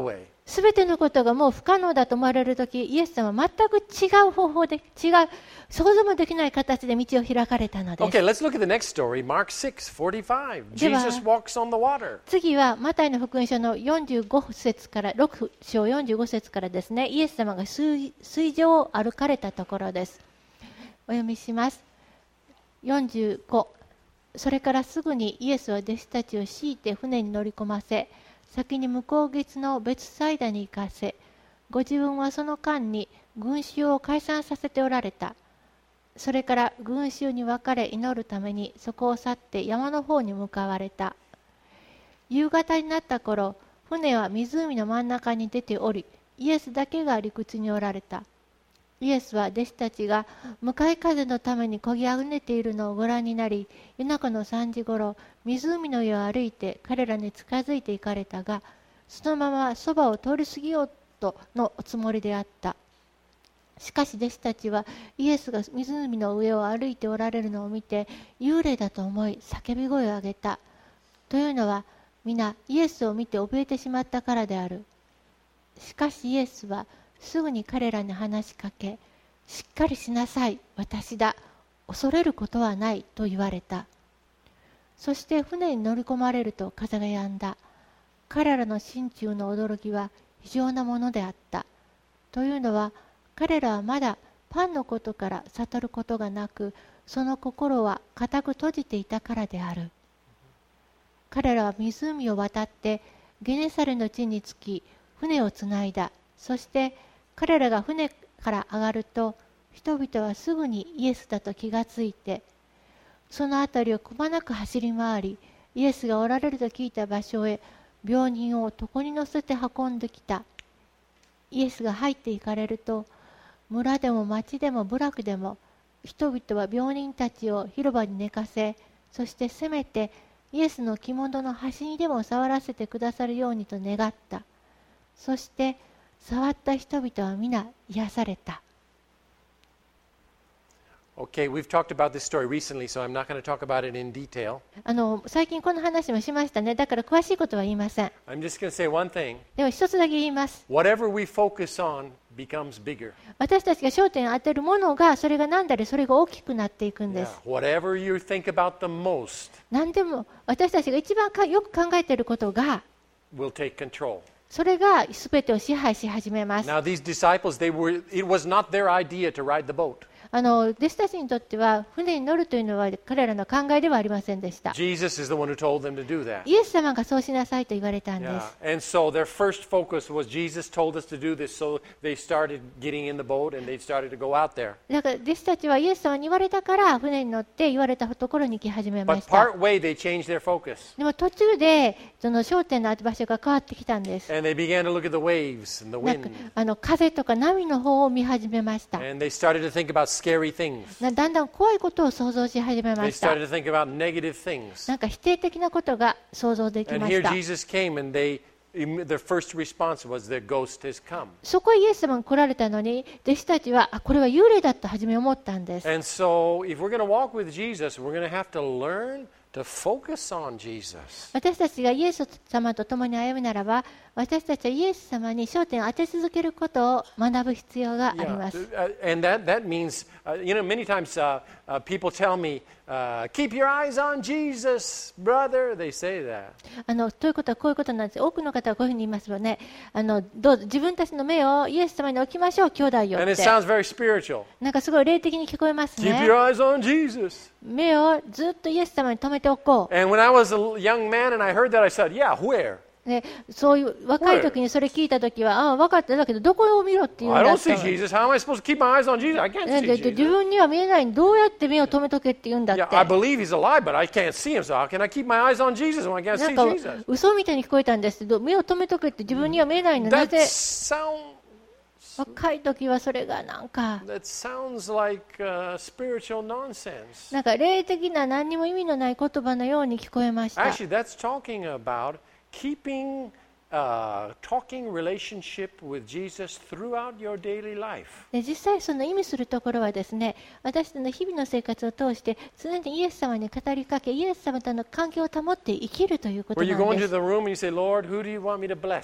[SPEAKER 2] すべてのことがもう不可能だと思われるとき、イエス様は全く違う方法で、違う、想像もできない形で道を開かれたのです。
[SPEAKER 1] Okay, let's look at the next story, Mark six forty-five. Jesus walks on the water.
[SPEAKER 2] 次はマタイの福音書のよんじゅうご節から、ろく章よんじゅうご節からですね、イエス様が 水, 水上を歩かれたところです。お読みします。よんじゅうご。それからすぐにイエスは弟子たちを強いて船に乗り込ませ、先に向こう岸の別サイダに行かせ、ご自分はその間に群衆を解散させておられた。それから群衆に分かれ祈るためにそこを去って山の方に向かわれた。夕方になった頃、船は湖の真ん中に出ており、イエスだけが陸地におられた。イエスは弟子たちが向かい風のために漕ぎあぐねているのをご覧になり、夜中のさんじごろ、湖の上を歩いて彼らに近づいて行かれたが、そのままそばを通り過ぎようとのおつもりであった。しかし弟子たちはイエスが湖の上を歩いておられるのを見て、幽霊だと思い叫び声を上げた。というのは、皆イエスを見て怯えてしまったからである。しかしイエスはすぐに彼らに話しかけ、しっかりしなさい、私だ、恐れることはないと言われた。そして船に乗り込まれると風が止んだ。彼らの心中の驚きは非常なものであった。というのは、彼らはまだパンのことから悟ることがなく、その心は固く閉じていたからである。彼らは湖を渡ってゲネサレの地に着き、船をつないだ。そして彼らが船から上がると、人々はすぐにイエスだと気がついて、そのあたりをくまなく走り回り、イエスがおられると聞いた場所へ病人を床に乗せて運んできた。イエスが入っていかれると、村でも町でも部落でも、人々は病人たちを広場に寝かせ、そしてせめてイエスの着物の端にでも触らせてくださるようにと願った。そして触った人々は皆癒された。
[SPEAKER 1] Okay, we've talked about this story recently, so I'm not going to talk about it in detail.
[SPEAKER 2] あの最近この話もしましたね。だから詳しいことは言いません。
[SPEAKER 1] I'm just going to say one thing.
[SPEAKER 2] では一つだけ言います。
[SPEAKER 1] Whatever we focus on becomes bigger.
[SPEAKER 2] 私たちが焦点を当てるものが、それが何だりそれが大きくなっていくんで
[SPEAKER 1] Yeah.
[SPEAKER 2] す。
[SPEAKER 1] Whatever you think about the most
[SPEAKER 2] 何でも私たちが一番かよく考えていることが、
[SPEAKER 1] will take control.
[SPEAKER 2] それが全てを支配し始めます。
[SPEAKER 1] Now these disciples, they were, it was not their idea to ride the boat.
[SPEAKER 2] あの弟子たちにとっては船に乗るというのは彼らの考えではありませんでした。
[SPEAKER 1] Jesus is the one who told them to do that.
[SPEAKER 2] イエス様がそうしなさいと言われたんで
[SPEAKER 1] Yeah.
[SPEAKER 2] す。
[SPEAKER 1] And so their first focus was Jesus told us to do this, so they started getting in the boat and they started to go out there.
[SPEAKER 2] だから弟子たちはイエス様に言われたから船に乗って言われたところに行き始めま
[SPEAKER 1] But
[SPEAKER 2] した。
[SPEAKER 1] part way they changed their focus.
[SPEAKER 2] でも途中でその焦点のある場所が変わってきたんです。
[SPEAKER 1] And they began to look at the waves and the
[SPEAKER 2] なんか
[SPEAKER 1] wind.
[SPEAKER 2] あの風とか波の方を見始めました。
[SPEAKER 1] And they started to think about scary things.
[SPEAKER 2] なだんだん怖いことを想像し始めま
[SPEAKER 1] They
[SPEAKER 2] した。
[SPEAKER 1] started to think about negative things.
[SPEAKER 2] なんか否定的なことが想像でき
[SPEAKER 1] And
[SPEAKER 2] まし
[SPEAKER 1] here
[SPEAKER 2] た。
[SPEAKER 1] Jesus came and they, their first response was, the ghost has come.
[SPEAKER 2] そこへイエス様が来られたのに、弟子たちはあこれは幽霊だと初め思ったんです。
[SPEAKER 1] And so if we're going to walk with Jesus, we're going to have to learn to focus on Jesus.
[SPEAKER 2] 私たちがイエス様と共に歩むならば、私たちはイエス様に焦点を当て続けることを学ぶ必要があり
[SPEAKER 1] Yeah,
[SPEAKER 2] ます。
[SPEAKER 1] uh, and that, that means, uh, you know, many times uh, uh, people tell me, uh, keep your eyes on Jesus, brother. They say that.
[SPEAKER 2] あのということはこういうことなんです。多くの方はこういうふうに言いますよね。あのどうぞ自分たちの目をイエス様に置きましょう、兄弟よっ
[SPEAKER 1] And it
[SPEAKER 2] て。
[SPEAKER 1] sounds very spiritual.
[SPEAKER 2] なんかすごい霊的に聞こえます
[SPEAKER 1] Keep
[SPEAKER 2] ね。
[SPEAKER 1] your eyes on Jesus.
[SPEAKER 2] 目をずっとイエス様に留めておこう。
[SPEAKER 1] And when I was a young man and I heard that, I said, yeah, where?
[SPEAKER 2] でそういう若い時にそれ聞いた時は、ああ分かっただけどどこを見ろって言うん
[SPEAKER 1] I
[SPEAKER 2] だ
[SPEAKER 1] don't
[SPEAKER 2] と。
[SPEAKER 1] see Jesus. How am I supposed to keep my eyes on Jesus? I can't
[SPEAKER 2] で
[SPEAKER 1] see
[SPEAKER 2] でで自
[SPEAKER 1] Jesus.
[SPEAKER 2] 分には見えないのにどうやって目を留めとけって言うんだって。
[SPEAKER 1] Yeah, I believe he's alive, but I can't see him. So how can I keep my eyes on Jesus when I can't
[SPEAKER 2] なん
[SPEAKER 1] see
[SPEAKER 2] か
[SPEAKER 1] Jesus?
[SPEAKER 2] 嘘みたいに聞こえたんですけど、目を留めとけって自分には見えないのにな
[SPEAKER 1] That
[SPEAKER 2] ぜ
[SPEAKER 1] sound,
[SPEAKER 2] 若い時はそれがなんか
[SPEAKER 1] that sounds like uh, spiritual nonsense.
[SPEAKER 2] なんか霊的な何にも意味のない言葉のように聞こえました。
[SPEAKER 1] Actually, that's talking about keeping uh, talking relationship with Jesus throughout your daily life.
[SPEAKER 2] で実際その意味するところはですね、私たちの日々の生活を通して常にイエス様に語りかけ、イエス様との関係を保って生きるということ
[SPEAKER 1] Where
[SPEAKER 2] な
[SPEAKER 1] you go
[SPEAKER 2] んで
[SPEAKER 1] into
[SPEAKER 2] す。
[SPEAKER 1] the room and you say, Lord, who do you want me to bless?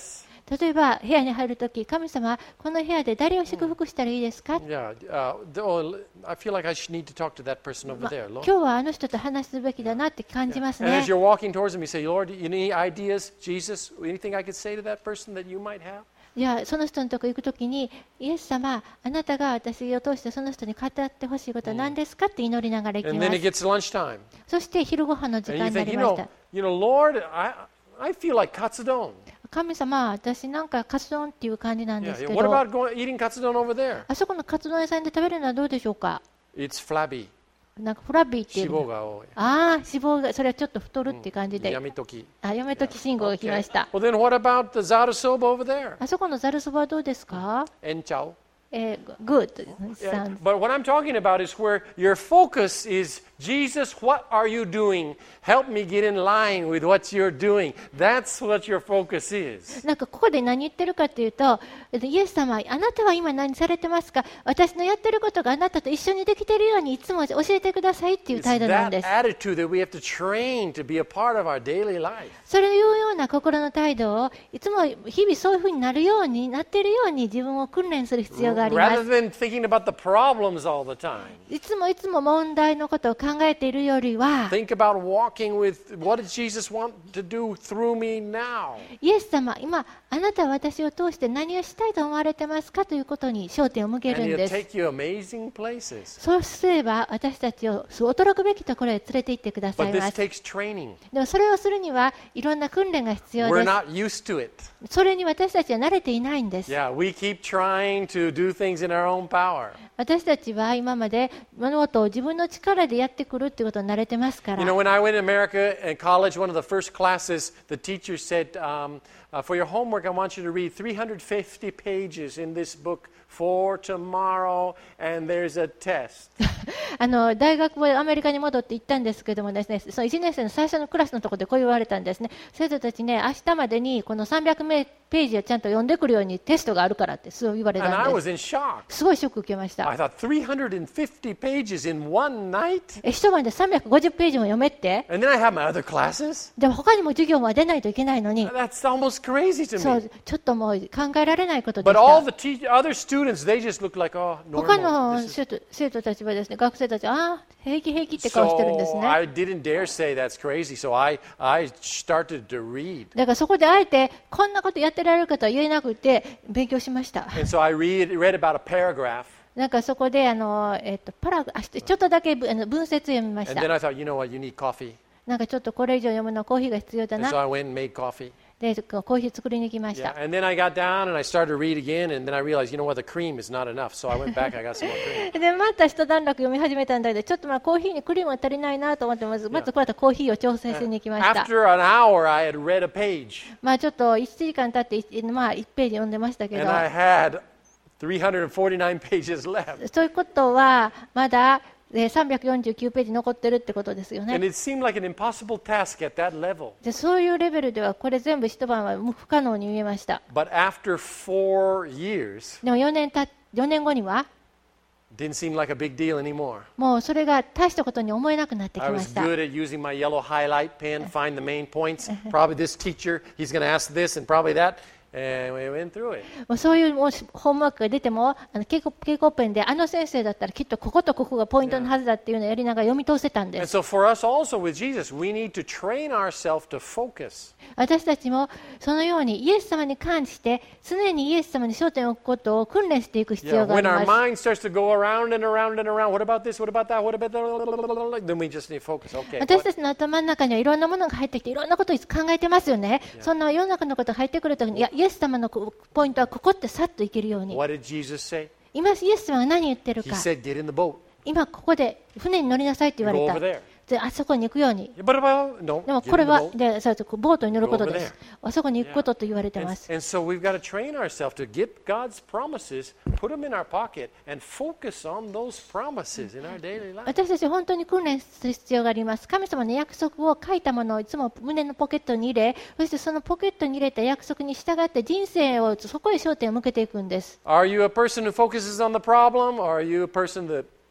[SPEAKER 2] 例えば部屋に入るとき、神様、この部屋で誰を祝福したらいいですか、
[SPEAKER 1] Yeah, uh, oh, I feel like I should need to talk to that person over
[SPEAKER 2] ま
[SPEAKER 1] there, Lord.
[SPEAKER 2] 今日はあの人と話すべきだなって感じます
[SPEAKER 1] And
[SPEAKER 2] ね。
[SPEAKER 1] as you're walking towards them, you say, Lord, you any ideas, Jesus, anything I could say to that person that you might have?
[SPEAKER 2] じゃあその人のとこ行くときに、イエス様、あなたが私を通してその人に語ってほしいことは何ですかって祈りながら行き
[SPEAKER 1] And
[SPEAKER 2] ま
[SPEAKER 1] then it
[SPEAKER 2] す。
[SPEAKER 1] gets lunchtime.
[SPEAKER 2] そして昼ご飯の時
[SPEAKER 1] And
[SPEAKER 2] 間
[SPEAKER 1] you
[SPEAKER 2] にな
[SPEAKER 1] think,
[SPEAKER 2] り
[SPEAKER 1] you
[SPEAKER 2] まし
[SPEAKER 1] know,
[SPEAKER 2] た。
[SPEAKER 1] you know, Lord, I, I feel like katsudon.
[SPEAKER 2] 神様、私なんかカツ丼っていう感じなんで
[SPEAKER 1] Yeah,
[SPEAKER 2] すけ
[SPEAKER 1] yeah. What
[SPEAKER 2] ど、
[SPEAKER 1] about going, eating katsudon over there?
[SPEAKER 2] あそこのカツ丼屋さんで食べるのはどうでしょうか。
[SPEAKER 1] It's flabby.
[SPEAKER 2] なんかフラビーっていうの。
[SPEAKER 1] 脂肪が多い。
[SPEAKER 2] ああ、脂肪が、それはちょっと太るっていう感じで。
[SPEAKER 1] やめとき。
[SPEAKER 2] あ、やめとき信号が来ました。
[SPEAKER 1] Well, then what about the zara soba over there?
[SPEAKER 2] あそこのざるそばはどうですか？
[SPEAKER 1] Enchao.
[SPEAKER 2] えー、good.
[SPEAKER 1] Yeah,
[SPEAKER 2] sounds-
[SPEAKER 1] but what I'm talking about is where your focus is, Jesus, what are you doing? Help me get in line with what you're doing. That's what your focus is.
[SPEAKER 2] なんかここで何言ってるかというと、イエス様、あなたは今何されてますか？私のやってることがあなたと一緒にできているようにいつも教えてくださいっていう
[SPEAKER 1] It's
[SPEAKER 2] 態度なん
[SPEAKER 1] that
[SPEAKER 2] です。
[SPEAKER 1] attitude that we have to train to be a part of our daily life.
[SPEAKER 2] そういうような心の態度をいつも日々そういうふうになるようになっているように自分を訓練する必要がありま
[SPEAKER 1] Rather
[SPEAKER 2] す。
[SPEAKER 1] than thinking about the problems all the time.
[SPEAKER 2] いつもいつも問題のことを考えているよりは、
[SPEAKER 1] Think about walking with what does Jesus want to do through me now?
[SPEAKER 2] イエス様、今あなたは私を通して何をしたいと思われてますかということに焦点を向け
[SPEAKER 1] And
[SPEAKER 2] るん
[SPEAKER 1] he'll
[SPEAKER 2] です。
[SPEAKER 1] take you amazing places.
[SPEAKER 2] そうすれば私たちを驚くべきところへ連れて行ってくださ
[SPEAKER 1] But
[SPEAKER 2] い
[SPEAKER 1] this
[SPEAKER 2] ます。
[SPEAKER 1] takes training.
[SPEAKER 2] でもそれをするにはいろんな訓練が必要
[SPEAKER 1] We're
[SPEAKER 2] で
[SPEAKER 1] not used to it.
[SPEAKER 2] す。それに私たちは慣れていないんです。
[SPEAKER 1] Yeah, we keep trying to do things in our own power.
[SPEAKER 2] 私たちは今まで物事を自分の力でやってくるっていうことに慣れてますか
[SPEAKER 1] You know,
[SPEAKER 2] ら。
[SPEAKER 1] when I went to America in college, one of the first classes, the teacher said, um, uh, for your homework, I want you to read three hundred fifty pages in this book for tomorrow, and there's a test.
[SPEAKER 2] あの大学をアメリカに戻って行ったんですけどもですね、そのいちねん生の最初のクラスのところでこう言われたんですね。生徒たちね、明日までにこのさんびゃくページをちゃんと読んでくるようにテストがあるからってそう言われ
[SPEAKER 1] And
[SPEAKER 2] た
[SPEAKER 1] I
[SPEAKER 2] んで
[SPEAKER 1] was
[SPEAKER 2] す。
[SPEAKER 1] in shock.
[SPEAKER 2] すごいショック受けました。
[SPEAKER 1] I thought three hundred fifty pages in one night?
[SPEAKER 2] え、一晩でさんびゃくごじゅうページも読めって？
[SPEAKER 1] And then I have my other classes?
[SPEAKER 2] でも他にも授業も出ないといけないのに、
[SPEAKER 1] That's almost crazy to
[SPEAKER 2] そう
[SPEAKER 1] me.
[SPEAKER 2] ちょっともう考えられないことで
[SPEAKER 1] But
[SPEAKER 2] し
[SPEAKER 1] all
[SPEAKER 2] た。
[SPEAKER 1] the te- other students, they just look like, oh,
[SPEAKER 2] 他
[SPEAKER 1] normal.
[SPEAKER 2] の
[SPEAKER 1] This is-
[SPEAKER 2] 生徒生徒たちはですね、学生たちはああ平気平気って顔してるんです
[SPEAKER 1] So
[SPEAKER 2] ね。
[SPEAKER 1] I didn't dare say that's crazy, so I, I started to read.
[SPEAKER 2] だからそこであえてこんなことやってられるかとは言えなくて勉強しました。
[SPEAKER 1] And so I read, read about a paragraph,
[SPEAKER 2] なんかそこであの、えっと、パラあちょっとだけぶあの文節読みまし
[SPEAKER 1] and then
[SPEAKER 2] た。
[SPEAKER 1] I thought, you know what, you need coffee.
[SPEAKER 2] なんかちょっとこれ以上読むのはコーヒーが必要だ
[SPEAKER 1] And so
[SPEAKER 2] な。
[SPEAKER 1] I went and made coffee.
[SPEAKER 2] でコーヒー作りに行きまし
[SPEAKER 1] Yeah,
[SPEAKER 2] た。
[SPEAKER 1] and then I got down and I started to read again, and then I realized, you know what, the cream is not enough. So I went back, I got some more cream.
[SPEAKER 2] でまた一段落読み始めたんだけど、ちょっとまあコーヒーにクリームが足りないなと思ってます。まずこうやってコーヒーを調整しに行きました。
[SPEAKER 1] After an hour, I had read a page,
[SPEAKER 2] まあちょっといちじかん経っていまあいちページ読んでましたけど
[SPEAKER 1] and、I had three hundred forty-nine pages left.
[SPEAKER 2] そういうことはまだえーさんびゃくよんじゅうきゅうページ残ってるってことですよ
[SPEAKER 1] And
[SPEAKER 2] ね。
[SPEAKER 1] it seemed like an impossible task at that level.
[SPEAKER 2] でそういうレベルではこれ全部一晩は不可能に見えました。
[SPEAKER 1] But after four years,
[SPEAKER 2] でもよねんたよねんごには
[SPEAKER 1] it didn't seem like a big deal anymore.
[SPEAKER 2] もうそれが大したことに思えなくなってき
[SPEAKER 1] I
[SPEAKER 2] ま
[SPEAKER 1] was
[SPEAKER 2] した
[SPEAKER 1] good at using my yellow highlight pen, find the main points. Probably this teacher, he's going to ask this and probably that. And we went through it.
[SPEAKER 2] もうそういうもしホームワークが出てもあの蛍光蛍光ペンであの先生だったらきっとこことここがポイントのはずだっていうのをやりながら読み通せたんで
[SPEAKER 1] And
[SPEAKER 2] す。
[SPEAKER 1] so for us also with Jesus, we need to train ourselves to focus.
[SPEAKER 2] 私たちもそのようにイエス様に関して常にイエス様に焦点を置くことを訓練していく必
[SPEAKER 1] Yeah,
[SPEAKER 2] 要があ
[SPEAKER 1] when
[SPEAKER 2] り
[SPEAKER 1] our
[SPEAKER 2] ます。
[SPEAKER 1] mind starts to go around and around and around, what about this? What about that? What about that? Then we just need to focus. Okay.
[SPEAKER 2] 私
[SPEAKER 1] What,
[SPEAKER 2] たちの頭の中にはいろんなものが入ってきていろんなことを考えてますよね。そんな世の中のことが入ってくるときにいやイエス様のポイントはここってさっといけるように。
[SPEAKER 1] what did Jesus say?
[SPEAKER 2] 今イエス様が何言ってる
[SPEAKER 1] He
[SPEAKER 2] か。
[SPEAKER 1] said, get in the boat.
[SPEAKER 2] 今ここで船に乗りなさいって言わ
[SPEAKER 1] Go
[SPEAKER 2] れ
[SPEAKER 1] over
[SPEAKER 2] た。
[SPEAKER 1] there.
[SPEAKER 2] であそこに行くように。
[SPEAKER 1] But about, no,
[SPEAKER 2] でも
[SPEAKER 1] get
[SPEAKER 2] これ
[SPEAKER 1] in the
[SPEAKER 2] は
[SPEAKER 1] boat.
[SPEAKER 2] でそうそうボートに乗ることで
[SPEAKER 1] Go over
[SPEAKER 2] す。あそこに行くことと言われて
[SPEAKER 1] And,
[SPEAKER 2] ます。
[SPEAKER 1] and so we've got to train ourselves to get God's promises, put them in our pocket, and focus on those promises in our daily life.
[SPEAKER 2] 私たち本当に訓練する必要があります。神様の約束を書いたものをいつも胸のポケットに入れ、そしてそのポケットに入れた約束に従って人生をそこへ焦点を向けていくんです。
[SPEAKER 1] Are you a person who focuses on the problem, or are you a person that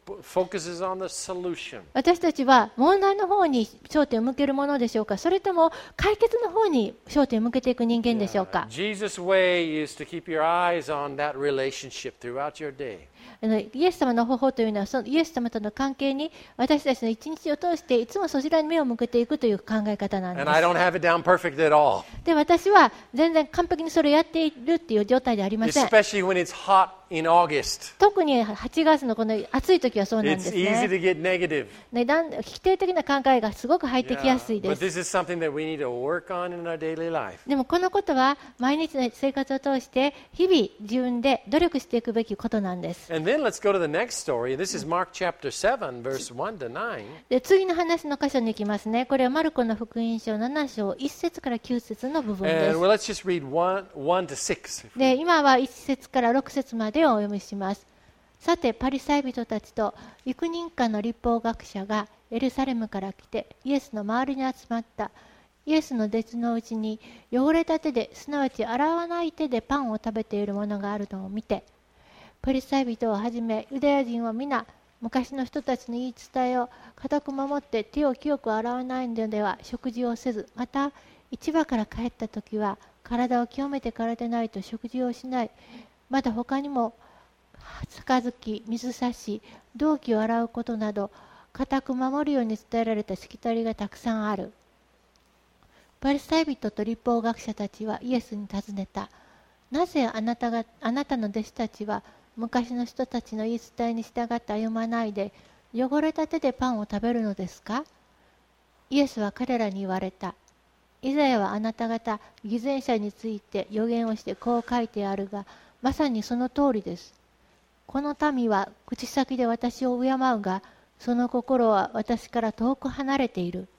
[SPEAKER 1] focuses on the solution.
[SPEAKER 2] 私たちは問題の方に焦点を向けるものでしょうか、それとも解決の方に焦点を向けていく人間でしょうか。
[SPEAKER 1] Jesus' way is to keep your eyes on that relationship throughout your day.
[SPEAKER 2] あのイエス様の方法というのは、そのイエス様との関係に私たちの一日を通していつもそちらに目を向けていくという考え方なんです。
[SPEAKER 1] And I don't have it down perfect at all.
[SPEAKER 2] で、私は全然完璧にそれをやっているっていう状態ではありません。
[SPEAKER 1] Especially when it's hot in August.
[SPEAKER 2] 特にはちがつのこの暑い時はそうなんで
[SPEAKER 1] It's
[SPEAKER 2] す
[SPEAKER 1] easy
[SPEAKER 2] ね。
[SPEAKER 1] to get negative.
[SPEAKER 2] ね、だん否定的な考えがすごく入ってきやすい
[SPEAKER 1] Yeah.
[SPEAKER 2] で
[SPEAKER 1] But
[SPEAKER 2] す。
[SPEAKER 1] this is something that we need to work on in our daily life.
[SPEAKER 2] でもこのことは毎日の生活を通して日々自分で努力していくべきことなんです。
[SPEAKER 1] And then let's go to the next story. This is Mark chapter seven, verse one to nine.
[SPEAKER 2] で、次の話の箇所に行きますね。これはマルコの福音書なな章いち節からきゅう節の部分で
[SPEAKER 1] And
[SPEAKER 2] す。
[SPEAKER 1] well, let's just read one, one to six.
[SPEAKER 2] で、今はいち節からろく節までをお読みします。さて、パリサイ人たちと幾人かの律法学者がエルサレムから来てイエスの周りに集まった。イエスの弟子のうちに汚れた手で、すなわち洗わない手でパンを食べている者があるのを見て、パリサイ人をはじめユダヤ人は皆昔の人たちの言い伝えを固く守って手を清く洗わないのでは食事をせず、また市場から帰った時は体を清めてからでないと食事をしない。また他にも杯、水差し、銅器を洗うことなど固く守るように伝えられたしきたりがたくさんある。パリサイ人と律法学者たちはイエスに尋ねた。なぜあなたがあなたの弟子たちは昔の人たちの言い伝えに従って歩まないで汚れた手でパンを食べるのですか？イエスは彼らに言われた。イザヤはあなた方偽善者について予言をしてこう書いてあるが、まさにその通りです。この民は口先で私を敬うが、その心は私から遠く離れている。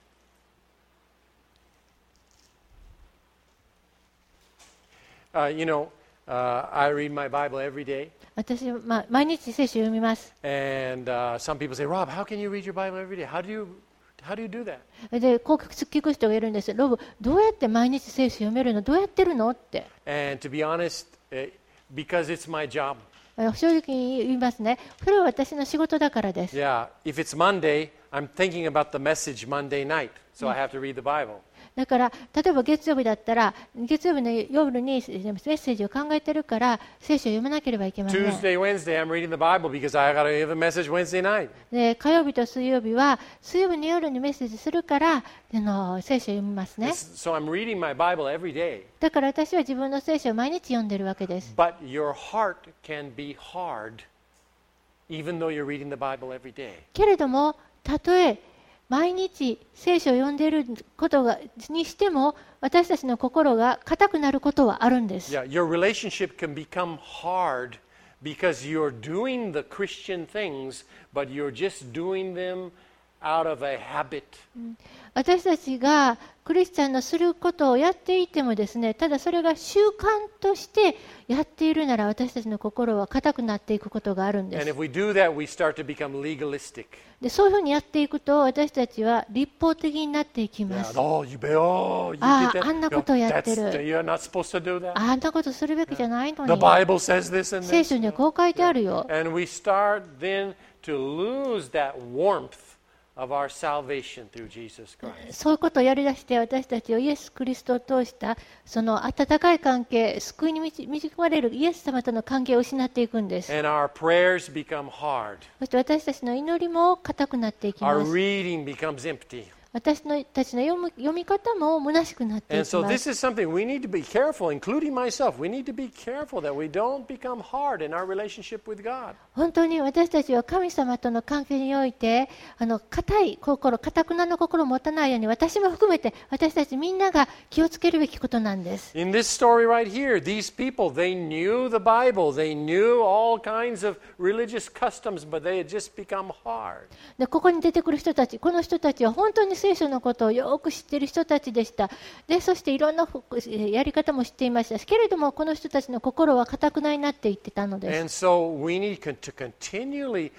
[SPEAKER 1] Uh, you know, uh, I read my Bible every day.
[SPEAKER 2] 私は、まあ、毎日聖書を読みます。
[SPEAKER 1] And uh, some people say, Rob, how can you read your Bible every day? How do you, how do you do that?
[SPEAKER 2] で、こう聞く人がいるんです。ロブ、どうやって毎日聖書読めるの？どうやってるの？って。
[SPEAKER 1] And to be honest, uh, because it's my job.
[SPEAKER 2] 正直に言いますね。それは私の仕事だからです。
[SPEAKER 1] Yeah, if it's Monday, I'm thinking about the message Monday night, so I have to read the Bible.
[SPEAKER 2] だから例えば月曜日だったら月曜日の夜にメッセージを考えてるから聖書を読まなければいけません。
[SPEAKER 1] Tuesday, Wednesday, I'm reading the Bible because I got to give a message Wednesday night.
[SPEAKER 2] で、火曜日と水曜日は水曜日の夜にメッセージするからあの聖書を読みますね。
[SPEAKER 1] So I'm reading my Bible every day.
[SPEAKER 2] だから私は自分の聖書を毎日読んでるわけです。
[SPEAKER 1] But your heart can be hard even though you're reading the Bible every day.
[SPEAKER 2] けれども、たとえ毎日聖書を読んでいることがにしても私たちの心が硬くなることはあるんです。
[SPEAKER 1] Yeah, your relationship can become hard because you're doing the Christian things, but you're just doing them out of a habit.
[SPEAKER 2] 私たちがクリスチャンのすることをやっていてもですね、ただそれが習慣としてやっているなら私たちの心は硬くなっていくことがあるんで
[SPEAKER 1] And
[SPEAKER 2] す。
[SPEAKER 1] if we do that, we start to become legalistic.
[SPEAKER 2] で、そういうふうにやっていくと私たちは立法的になっていきま
[SPEAKER 1] Yeah,
[SPEAKER 2] す。
[SPEAKER 1] oh, you, be- oh, you
[SPEAKER 2] ああ、
[SPEAKER 1] did that.
[SPEAKER 2] あんなことをやってる。
[SPEAKER 1] That's- you're not supposed to do that.
[SPEAKER 2] あんなことするべきじゃないの
[SPEAKER 1] The
[SPEAKER 2] に。
[SPEAKER 1] Bible says this and
[SPEAKER 2] 聖
[SPEAKER 1] this.
[SPEAKER 2] 書にはこう書いてあるよ。
[SPEAKER 1] And we start then to lose that warmth of our salvation through Jesus Christ.
[SPEAKER 2] そういうことをやりだして私たちをイエス・クリストを通したその温かい関係、救いに導かれるイエス様との関係を失っていくんです。
[SPEAKER 1] And our prayers become hard.
[SPEAKER 2] そして私たちの祈りも固くなっていき
[SPEAKER 1] Our
[SPEAKER 2] ます。
[SPEAKER 1] reading becomes empty.
[SPEAKER 2] 私たちの読む読み方も虚しくなってい
[SPEAKER 1] And
[SPEAKER 2] き
[SPEAKER 1] so
[SPEAKER 2] ま
[SPEAKER 1] this
[SPEAKER 2] す。
[SPEAKER 1] is something we need to be careful, including myself. We need to be careful that we don't become hard in our relationship with God.
[SPEAKER 2] 本当に私たちは神様との関係において、あの固い心、固くなの心を持たないように、私も含めて私たちみんなが気をつけるべきことなんです。
[SPEAKER 1] In this story right here, these people, they knew the Bible. They knew all kinds of religious customs, but they had just become hard.
[SPEAKER 2] で、ここに出てくる人たち、この人たちは本当に聖書のことをよく知っている人たちでした。で、そしていろんなやり方も知っていました。けれども、この人たちの心は固くなになっていってたのです。
[SPEAKER 1] And so we need to continually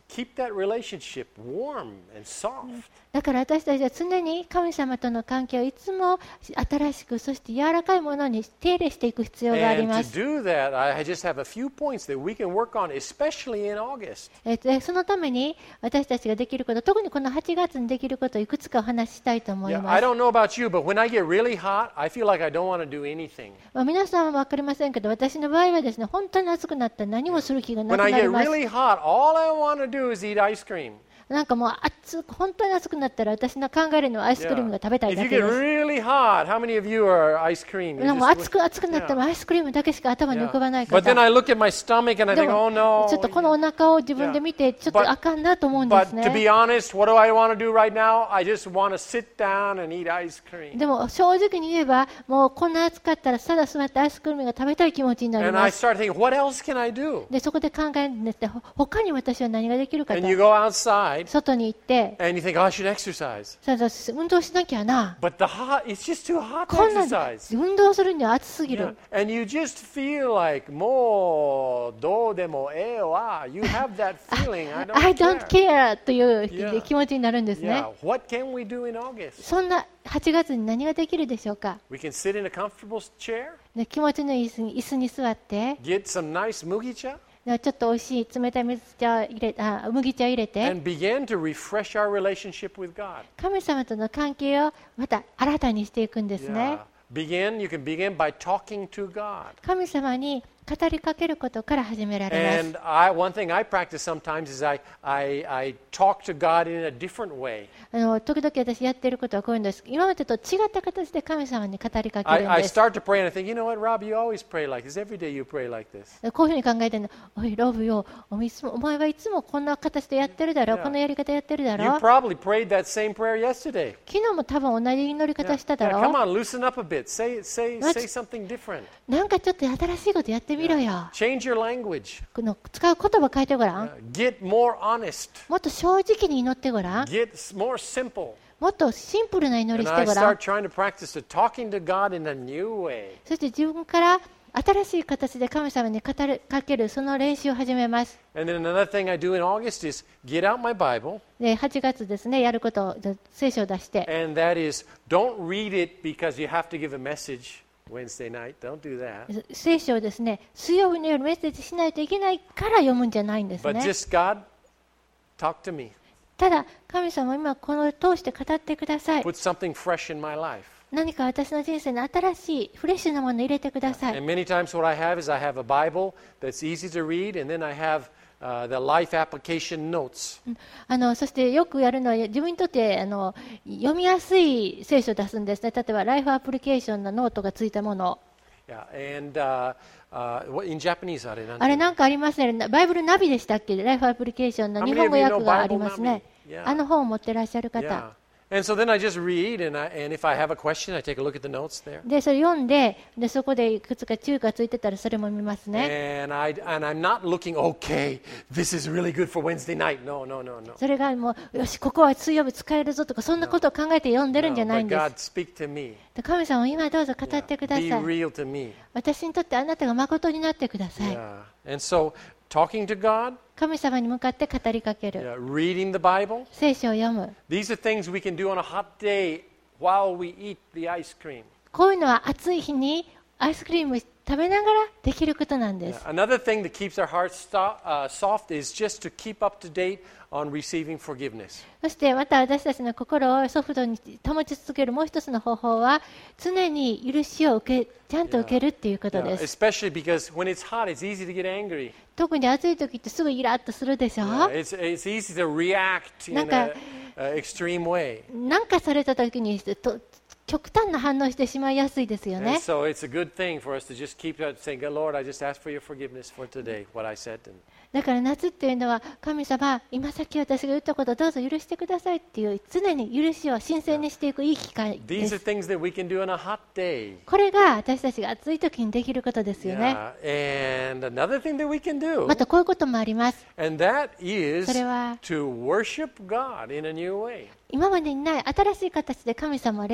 [SPEAKER 1] keep that relationship warm and soft.
[SPEAKER 2] だから私たちは常に神様との関係をいつも新しく、そして柔らかいものに手入れしていく必要があり
[SPEAKER 1] And
[SPEAKER 2] ま
[SPEAKER 1] to
[SPEAKER 2] す。
[SPEAKER 1] do that, I just have a few points that we can work on, especially in August.
[SPEAKER 2] えっとそのために私たちができること、特にこのはちがつにできることをいくつかお話ししたいと思い
[SPEAKER 1] Yeah,
[SPEAKER 2] ま
[SPEAKER 1] I
[SPEAKER 2] す。
[SPEAKER 1] don't know about you, but when I get really hot, I feel like I don't want to do anything.
[SPEAKER 2] まあ、皆さんは分かりませんけど、私の場合はですね、本当に暑くなったら何もする気がな
[SPEAKER 1] When
[SPEAKER 2] く
[SPEAKER 1] I
[SPEAKER 2] なり
[SPEAKER 1] get
[SPEAKER 2] ます。
[SPEAKER 1] really hot, all I want to do is eat ice cream.
[SPEAKER 2] なんかもう暑く、本当に暑くなったら私の考えるのはアイスクリームが食べたい
[SPEAKER 1] If
[SPEAKER 2] だ
[SPEAKER 1] you
[SPEAKER 2] け
[SPEAKER 1] get
[SPEAKER 2] です。
[SPEAKER 1] really hot, how many of you are ice cream? You
[SPEAKER 2] なんかもう
[SPEAKER 1] just-
[SPEAKER 2] 暑く暑くなったらアイスクリームだけしか頭に浮かばない
[SPEAKER 1] Yeah.
[SPEAKER 2] か
[SPEAKER 1] But then
[SPEAKER 2] ら。
[SPEAKER 1] I look at my stomach and I
[SPEAKER 2] で
[SPEAKER 1] think,
[SPEAKER 2] も
[SPEAKER 1] oh no.
[SPEAKER 2] ちょっとこのお腹を自分で見てちょっ
[SPEAKER 1] But-
[SPEAKER 2] とあかんなと思うんで
[SPEAKER 1] But
[SPEAKER 2] す
[SPEAKER 1] to be
[SPEAKER 2] ね。
[SPEAKER 1] honest, what do I want to do right now? I just want to sit down and eat ice cream.
[SPEAKER 2] でも正直に言えばもうこんな暑かったらただ座ってアイスクリームが食べたい気持ちになり
[SPEAKER 1] And I
[SPEAKER 2] ます。
[SPEAKER 1] start thinking, what else can I do?
[SPEAKER 2] でそこで考えるんですって、ほ他に私は何ができるかと
[SPEAKER 1] And。you go outside
[SPEAKER 2] 外に行って、
[SPEAKER 1] and you think, oh, I should exercise.
[SPEAKER 2] そうそう運動しなきゃな。
[SPEAKER 1] But the hot, it's just too hot to
[SPEAKER 2] こんな
[SPEAKER 1] exercise.
[SPEAKER 2] 運動するには暑すぎ
[SPEAKER 1] Yeah.
[SPEAKER 2] る。
[SPEAKER 1] And you just feel like, もうどうでもええわ. You have that feeling. I don't
[SPEAKER 2] I don't
[SPEAKER 1] care.
[SPEAKER 2] care という
[SPEAKER 1] Yeah.
[SPEAKER 2] 気持ちになるんですね。
[SPEAKER 1] Yeah. What can we do in August?
[SPEAKER 2] そんなはちがつに何ができるでしょうか。
[SPEAKER 1] We can sit in a comfortable chair,
[SPEAKER 2] で気持ちのいい椅子に椅子に座って、
[SPEAKER 1] get some nice mugicha,
[SPEAKER 2] でちょっと美味しい冷たい水茶を入れあ麦茶を入れて、
[SPEAKER 1] and begin to refresh our relationship with God.
[SPEAKER 2] 神様との関係をまた新たにしていくんですね。
[SPEAKER 1] Yeah. Begin, you can begin by talking to God.
[SPEAKER 2] 神様に語りかけることから始められます。
[SPEAKER 1] And I, one thing I practice sometimes is I, I, I talk to God in a different way.
[SPEAKER 2] あの時々私やっていることはこういうんです。今までと違った形で神様に語りかけ
[SPEAKER 1] I,
[SPEAKER 2] るん
[SPEAKER 1] I
[SPEAKER 2] です。
[SPEAKER 1] start to pray and I think, you know what, Rob, you always pray like this. Every day you pray like this.
[SPEAKER 2] こういうふうに考えてるの。おい、ロブよ、おいつもお前はいつもこんな形でやってるだろう、
[SPEAKER 1] Yeah.
[SPEAKER 2] このやり方やってるだ
[SPEAKER 1] You
[SPEAKER 2] ろう。
[SPEAKER 1] probably prayed that same prayer yesterday.
[SPEAKER 2] 昨日も多分同じ祈り
[SPEAKER 1] Yeah.
[SPEAKER 2] 方しただ
[SPEAKER 1] Yeah,
[SPEAKER 2] ろ
[SPEAKER 1] come
[SPEAKER 2] う。
[SPEAKER 1] on, loosen up a bit. Say, say,
[SPEAKER 2] Let's-
[SPEAKER 1] say something different.
[SPEAKER 2] なんかちょっと新しいことやってみろよ。
[SPEAKER 1] Change your language.
[SPEAKER 2] この使う言葉変えてごらん。
[SPEAKER 1] Uh, get more honest.
[SPEAKER 2] もっと正直に祈ってごらん。
[SPEAKER 1] Get s- more simple.
[SPEAKER 2] もっとシンプルな祈り
[SPEAKER 1] And
[SPEAKER 2] し
[SPEAKER 1] I
[SPEAKER 2] てごらん
[SPEAKER 1] start。trying to practice to talking to God in a new way.
[SPEAKER 2] そして自分から新しい形で神様に語るかけるその練習を始めます。
[SPEAKER 1] And then another thing I do in August is get out my Bible,
[SPEAKER 2] ではちがつですね、やることをじゃ聖書を出して、
[SPEAKER 1] and that is don't read it because you have to give a message Wednesday night. Don't do that.
[SPEAKER 2] 聖書をですね、水曜日の夜メッセージしないといけないから読むんじゃないんです
[SPEAKER 1] But
[SPEAKER 2] ね。
[SPEAKER 1] just God, talk to me.
[SPEAKER 2] ただ、神様今この通して語ってください。
[SPEAKER 1] Put something fresh in my life.
[SPEAKER 2] 何か私の人生に新しいフレッシュなものを入れてください。
[SPEAKER 1] And many times what I have is I have a Bible that's easy to read, and then I have uh, the life application notes.
[SPEAKER 2] あのそしてよくやるのは自分にとってあの読みやすい聖書を出すんですね。例えばライフアプリケーションのノートがついたものを。
[SPEAKER 1] Yeah, and uh, uh, what- in Japanese, あれなんていうの？
[SPEAKER 2] あれなんかありますね。バイブルナビでしたっけ？ライフアプリケーションの
[SPEAKER 1] How
[SPEAKER 2] 日
[SPEAKER 1] many
[SPEAKER 2] 本
[SPEAKER 1] of
[SPEAKER 2] 語
[SPEAKER 1] you
[SPEAKER 2] 訳
[SPEAKER 1] know
[SPEAKER 2] があり
[SPEAKER 1] Bible
[SPEAKER 2] ますね。
[SPEAKER 1] Navi? Yeah.
[SPEAKER 2] あの本を持ってらっしゃる方。
[SPEAKER 1] Yeah. And so then I just read, and, I, and if I have a question, I take a look at the notes there.
[SPEAKER 2] で、それ読んで、でそこでいくつか中華ついてたらそれも見ますね。
[SPEAKER 1] And, I, and I'm not looking, okay, this is really good for Wednesday night. No, no, no, no.
[SPEAKER 2] それがもう、よし、ここは水曜日使えるぞとか、そんなことを考えて読んでるんじゃ
[SPEAKER 1] No,
[SPEAKER 2] ないん
[SPEAKER 1] but
[SPEAKER 2] で
[SPEAKER 1] God,
[SPEAKER 2] す。
[SPEAKER 1] speak to me.
[SPEAKER 2] で神様、今どうぞ語ってくださ
[SPEAKER 1] Be
[SPEAKER 2] い。
[SPEAKER 1] real to me.
[SPEAKER 2] 私にとってあなたが誠になってください。
[SPEAKER 1] Yeah. And so, talking to God,
[SPEAKER 2] 神様に向かって語りかける。
[SPEAKER 1] yeah, reading the Bible,
[SPEAKER 2] 聖書を読む。
[SPEAKER 1] these are things we can do on a hot day while we eat the ice cream.
[SPEAKER 2] こういうのは暑い日にアイスクリーム食べながらできることなんで
[SPEAKER 1] Yeah.
[SPEAKER 2] す。
[SPEAKER 1] Another thing that keeps our hearts sto- uh, soft is just to keep up to date on receiving forgiveness.
[SPEAKER 2] そしてまた私たちの心をソフトに保ち続けるもう一つの方法は常に許しを受けちゃんと受けるっていうこと
[SPEAKER 1] Yeah,
[SPEAKER 2] です。
[SPEAKER 1] especially because when it's hot, it's easy to get angry.
[SPEAKER 2] 特に暑い時ってすぐイラッとするでしょ。
[SPEAKER 1] Yeah, it's, it's easy to react in
[SPEAKER 2] なんか、
[SPEAKER 1] an extreme way.
[SPEAKER 2] なんかされた時にと極端な反応してしまいやすいですよ
[SPEAKER 1] And
[SPEAKER 2] ね。
[SPEAKER 1] so it's a good thing for us to just keep saying, Lord, I just ask for your forgiveness for today, what I said. And
[SPEAKER 2] だから夏っていうのは神様、今さっき私が言ったことをどうぞ許してくださいっていう常に許しを新鮮にしていくいい機会で
[SPEAKER 1] these are
[SPEAKER 2] す。
[SPEAKER 1] things that we can do on a hot day.
[SPEAKER 2] これが私たちが暑い時にできることですよね。
[SPEAKER 1] Yeah. And another thing that we can do,
[SPEAKER 2] またこういうこともあります。
[SPEAKER 1] and that is
[SPEAKER 2] それは
[SPEAKER 1] to worship God in a new way.
[SPEAKER 2] 今までにない新しい形で神様を礼拝する。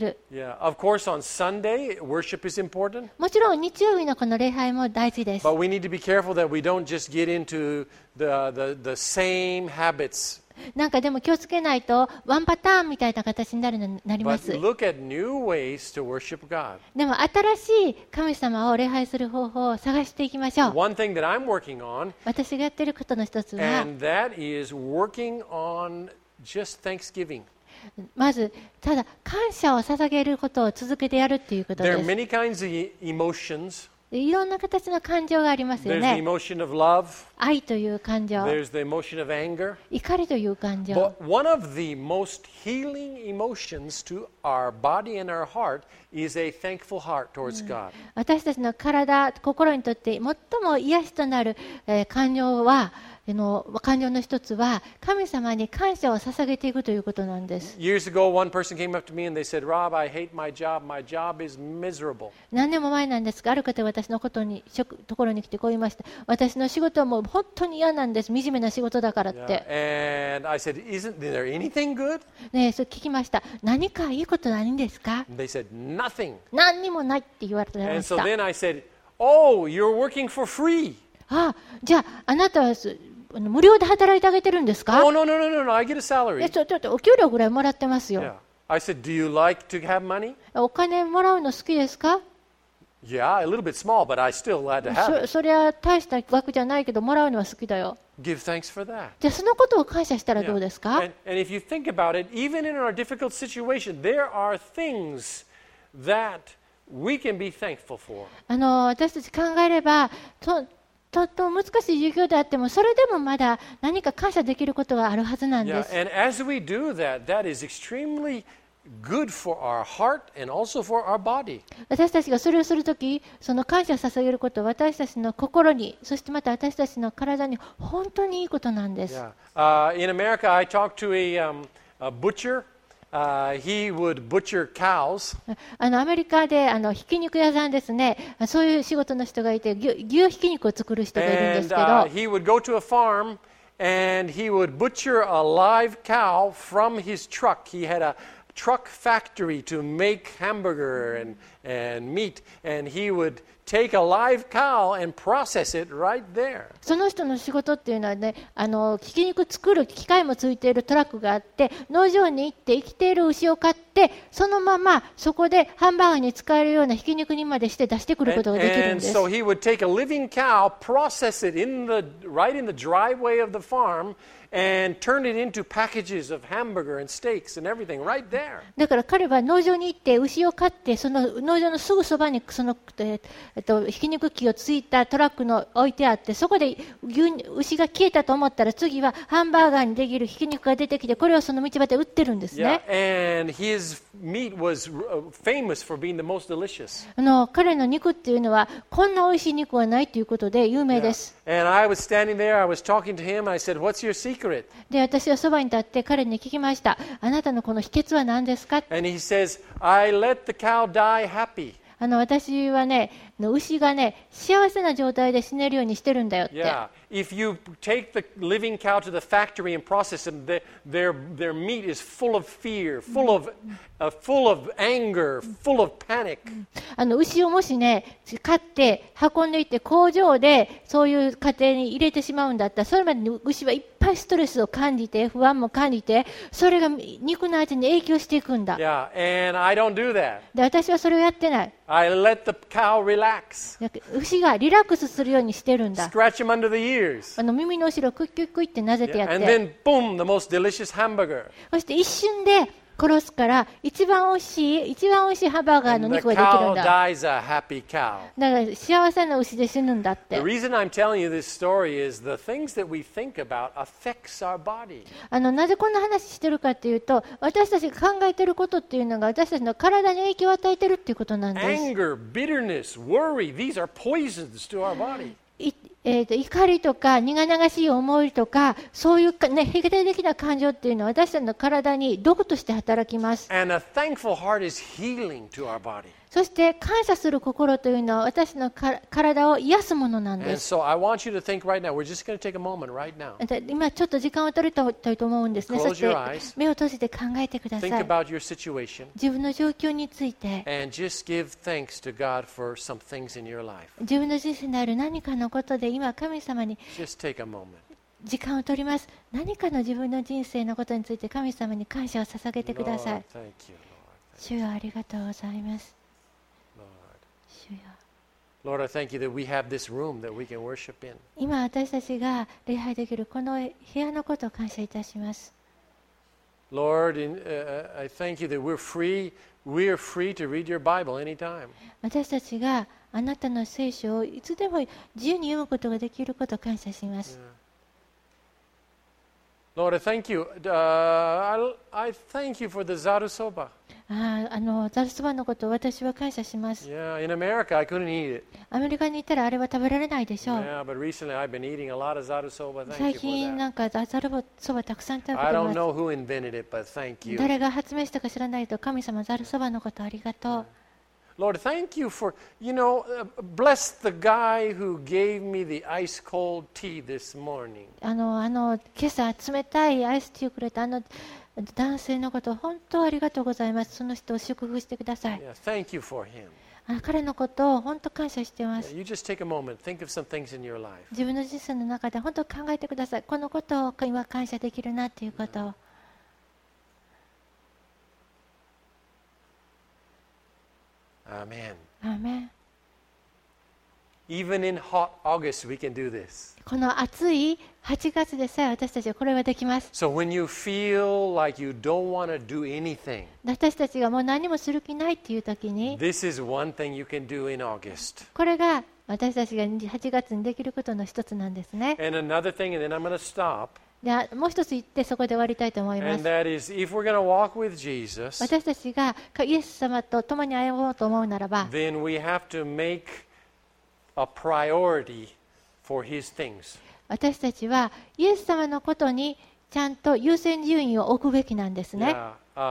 [SPEAKER 2] る。
[SPEAKER 1] Yeah, of course, on Sunday, worship is important.
[SPEAKER 2] もちろん日曜日のこの礼拝も大事です。
[SPEAKER 1] But we need to be careful that we don't just get into the, the, the same habits.
[SPEAKER 2] なんかでも気をつけないとワンパターンみたいな形になるのなりま
[SPEAKER 1] But
[SPEAKER 2] す。
[SPEAKER 1] look at new ways to worship God.
[SPEAKER 2] でも新しい神様を礼拝する方法を探していきましょう。
[SPEAKER 1] One thing that I'm working on,
[SPEAKER 2] 私がやっていることの一つは、
[SPEAKER 1] and that is working on just Thanksgiving.
[SPEAKER 2] まずただ感謝を捧げることを続けてやるっていうこと
[SPEAKER 1] There
[SPEAKER 2] で
[SPEAKER 1] are
[SPEAKER 2] す。
[SPEAKER 1] many kinds of e- emotions.
[SPEAKER 2] いろんな形の感情がありますよ
[SPEAKER 1] There's the
[SPEAKER 2] ね。
[SPEAKER 1] emotion of love.
[SPEAKER 2] 愛という感情、
[SPEAKER 1] There's the emotion of anger.
[SPEAKER 2] 怒りという感情。
[SPEAKER 1] But one of the most healing emotions to our body and our heart is a thankful heart towards God.
[SPEAKER 2] 私たちの体、心にとって最も癒しとなる、えー感情は、あの感情の一つは神様に感謝を捧げていくということなんです。
[SPEAKER 1] Years ago, one person came up to me and they said, Rob, I hate my job. My job is miserable.
[SPEAKER 2] 何年も前なんですが、ある方が私のことに職ところに来てこう言いました。私の仕事はもう本当に嫌なんです。惨めな仕事だからっ
[SPEAKER 1] Yeah.
[SPEAKER 2] て。
[SPEAKER 1] And I said, Isn't there anything good?
[SPEAKER 2] ね、そう聞きました。何かいいことないんですか？
[SPEAKER 1] And they said, Nothing.
[SPEAKER 2] 何にもないって言われてま
[SPEAKER 1] And
[SPEAKER 2] し
[SPEAKER 1] so
[SPEAKER 2] た。
[SPEAKER 1] then I said, Oh, you're working for free.
[SPEAKER 2] ああ、じゃああなたはすあの無料で働いてあげてるんですか？
[SPEAKER 1] Oh, no, no, no, no, no. I get a
[SPEAKER 2] え
[SPEAKER 1] salary.
[SPEAKER 2] ちょちょっとお給料ぐらいもらってますよ。
[SPEAKER 1] Yeah. I said, Do you like to have money?
[SPEAKER 2] お金もらうの好きですか？
[SPEAKER 1] Yeah, a little bit small, but I still glad to have
[SPEAKER 2] そ
[SPEAKER 1] it.
[SPEAKER 2] そりゃ大した額じゃないけどもらうのは好きだよ。
[SPEAKER 1] Give thanks for that.
[SPEAKER 2] じゃあそのことを感謝したらどうですか？
[SPEAKER 1] And, and if you think about it, even in our difficult situation, there are things that we can be thankful for.
[SPEAKER 2] あの私たち考えればととっても難しい授業であってもそれでもまだ何か感謝できることがあるはずなんで
[SPEAKER 1] Yeah,
[SPEAKER 2] す。
[SPEAKER 1] and as we do that, that is extremely good for our heart and also for our body.
[SPEAKER 2] 私たちがそれをするとき、その感謝を捧げることは私たちの心に、そしてまた私たちの体に本当にいいことなんです。
[SPEAKER 1] Yeah. Uh, in America, I talked to a, um, a butcher. Uh, he would butcher cows.
[SPEAKER 2] あのアメリカであのひき肉屋さんですね、そういう仕事の人がいて、牛牛ひき肉を作る人がいるんですけ
[SPEAKER 1] And
[SPEAKER 2] ど、
[SPEAKER 1] uh, he would go to a farm and he would butcher a live cow from his truck. He had a truck factory to make hamburger and, and meat, and he would take a live cow and process it right there.
[SPEAKER 2] その人の仕事っていうのはね、あのひき肉作る機械もついているトラックがあって、農場に行って生きている牛を買って、そのままそこでハンバーガーに使えるようなひき肉にまでして出してくることができるん
[SPEAKER 1] And,
[SPEAKER 2] で
[SPEAKER 1] and
[SPEAKER 2] す。
[SPEAKER 1] so he would take a living cow, process it in the right in the driveway of the farm, and turn it into packages of hamburger and steaks and everything right there.
[SPEAKER 2] だから彼は農場に行って牛を飼って、その農場のすぐそばにその、ええっと、ひき肉機をついたトラックの置いてあって、そこで牛牛が消えたと思ったら次はハンバーガーにできるひき肉が出てきて、これをその道端で売ってるんです
[SPEAKER 1] Yeah,
[SPEAKER 2] ね。
[SPEAKER 1] and his meat was uh, famous for being the most delicious.
[SPEAKER 2] あの彼の肉っていうのはこんな美味しい肉はないということで有名
[SPEAKER 1] Yeah.
[SPEAKER 2] です。
[SPEAKER 1] And I was standing there, I was talking to him, I said, "What's your secret?"
[SPEAKER 2] で、私はそばに立って彼に聞きました。あなたのこの秘訣は何ですか？
[SPEAKER 1] And he says, "I let the cow die happy."
[SPEAKER 2] あの私はね、牛がね、幸せな状態で死ねるようにしてるんだよって。
[SPEAKER 1] Yeah. If you take the living cow to the factory and process them, the, their their meat is full of fear, full of uh, full of anger, full of panic.
[SPEAKER 2] あの牛をもしね、買って運んでいって工場でそういう過程に入れてしまうんだったら、それまでに牛はいっぱいストレスを感じて、不安も感じて、それが肉の味に影響していくんだ。
[SPEAKER 1] Yeah. And I don't do that.
[SPEAKER 2] で、私はそれをやってない。
[SPEAKER 1] I let the cow relax,
[SPEAKER 2] 牛がリラックスするようにしてるんだ。
[SPEAKER 1] scratch him under the ears,
[SPEAKER 2] あの耳の後ろをクイックイックイってなぜてやっ
[SPEAKER 1] and
[SPEAKER 2] て、
[SPEAKER 1] then boom, the most delicious hamburger.
[SPEAKER 2] そして一瞬で殺すから一番おいしい一番おいしいハンバーガーの
[SPEAKER 1] And the
[SPEAKER 2] 肉ができるん
[SPEAKER 1] cow
[SPEAKER 2] だ。
[SPEAKER 1] dies a happy cow.
[SPEAKER 2] だから幸せな牛で死ぬんだっ
[SPEAKER 1] The
[SPEAKER 2] て。
[SPEAKER 1] reason I'm telling you this story is the things that we think about affects our body.
[SPEAKER 2] あのなぜこんな話してるかっていうと、私たちが考えてることっていうのが私たちの体に影響を与えてるっていうことなんです。
[SPEAKER 1] Anger, bitterness, worry, these are poisons to our body.
[SPEAKER 2] いえー、と怒りとか苦々しい思いとかそういうか、ね、否定的な感情っていうのは私たちの体に毒として働きます。
[SPEAKER 1] And a thankful heart is healing to our body.
[SPEAKER 2] そして感謝する心というのは私のか体を癒すものなん
[SPEAKER 1] And
[SPEAKER 2] です。
[SPEAKER 1] so I want you to think right now. We're just going to take a moment right now.
[SPEAKER 2] 今ちょっと時間を取りたいと思うんですね。
[SPEAKER 1] Close
[SPEAKER 2] そして
[SPEAKER 1] your eyes.
[SPEAKER 2] 目を閉じて考えてくださ
[SPEAKER 1] Think
[SPEAKER 2] い。
[SPEAKER 1] about your situation
[SPEAKER 2] 自分の状況について
[SPEAKER 1] and just give thanks to God for some things in your life.
[SPEAKER 2] 自分の人生にある何かのことで今神様に
[SPEAKER 1] Just take a moment.
[SPEAKER 2] 時間を取ります。何かの自分の人生のことについて神様に感謝を捧げてくださ
[SPEAKER 1] Lord,
[SPEAKER 2] い。
[SPEAKER 1] thank you, Lord.
[SPEAKER 2] 主よありがとうございます。
[SPEAKER 1] Lord.
[SPEAKER 2] 主よ
[SPEAKER 1] Lord, I thank you that we have this room that we can worship in.
[SPEAKER 2] 今私たちが礼拝できるこの部屋のことを感謝いたします。
[SPEAKER 1] Lord, in, uh, I thank you that we're free. We are free to read your Bible anytime.
[SPEAKER 2] 私たちがあなたの聖書をいつでも自由に読むことができることを感謝します。
[SPEAKER 1] Lord, I thank you. Uh, I, I thank you for the zaru soba.
[SPEAKER 2] ああ、あのザルそばのことを私は感謝します。
[SPEAKER 1] Yeah, in America I couldn't eat it.
[SPEAKER 2] アメリカに行ったらあれは食べられないでしょう。
[SPEAKER 1] Yeah, but recently I've been eating a lot of zaru soba. Thank
[SPEAKER 2] 最
[SPEAKER 1] you for
[SPEAKER 2] 近
[SPEAKER 1] that.
[SPEAKER 2] なんかザルそばたくさん食べて
[SPEAKER 1] I
[SPEAKER 2] ま
[SPEAKER 1] don't
[SPEAKER 2] す。
[SPEAKER 1] know who invented it, but thank you.
[SPEAKER 2] 誰が発明したか知らないと神様ザルそばのことありがとう。
[SPEAKER 1] Lord, thank you for, you know, uh, bless the guy who gave me the ice cold tea this morning.
[SPEAKER 2] あのあの今朝冷たいアイスティーをくれたあの男性のこと本当ありがとうございます。その人を祝福してください。
[SPEAKER 1] Yeah, thank you for him.
[SPEAKER 2] あ彼のことを本当感謝してま
[SPEAKER 1] Yeah,
[SPEAKER 2] す。
[SPEAKER 1] you just take a moment, think of some things in your life.
[SPEAKER 2] 自分の人生の中で本当考えてください。このことを今感謝できるなということを。
[SPEAKER 1] Amen.
[SPEAKER 2] アーメン。
[SPEAKER 1] Even in hot August, we can do this.
[SPEAKER 2] この暑いはちがつでさえ私たちはこれはできます。
[SPEAKER 1] So when you feel like you don't want to do anything,
[SPEAKER 2] 私たちがもう何もする気ないっていう時に
[SPEAKER 1] this is one thing you can do in August.
[SPEAKER 2] これが私たちがはちがつにできることの一つなんですね。
[SPEAKER 1] And another thing, and then I'm going to stop,
[SPEAKER 2] でもう一つ言ってそこで終わりたいと思いま
[SPEAKER 1] and
[SPEAKER 2] す。
[SPEAKER 1] that is if we're going to walk with Jesus,
[SPEAKER 2] 私たちがイエス様と共に歩もうと思うならば
[SPEAKER 1] then we have to make a priority for his things.
[SPEAKER 2] 私たちはイエス様のことにちゃんと優先順位を置くべきなんですね。
[SPEAKER 1] Yeah.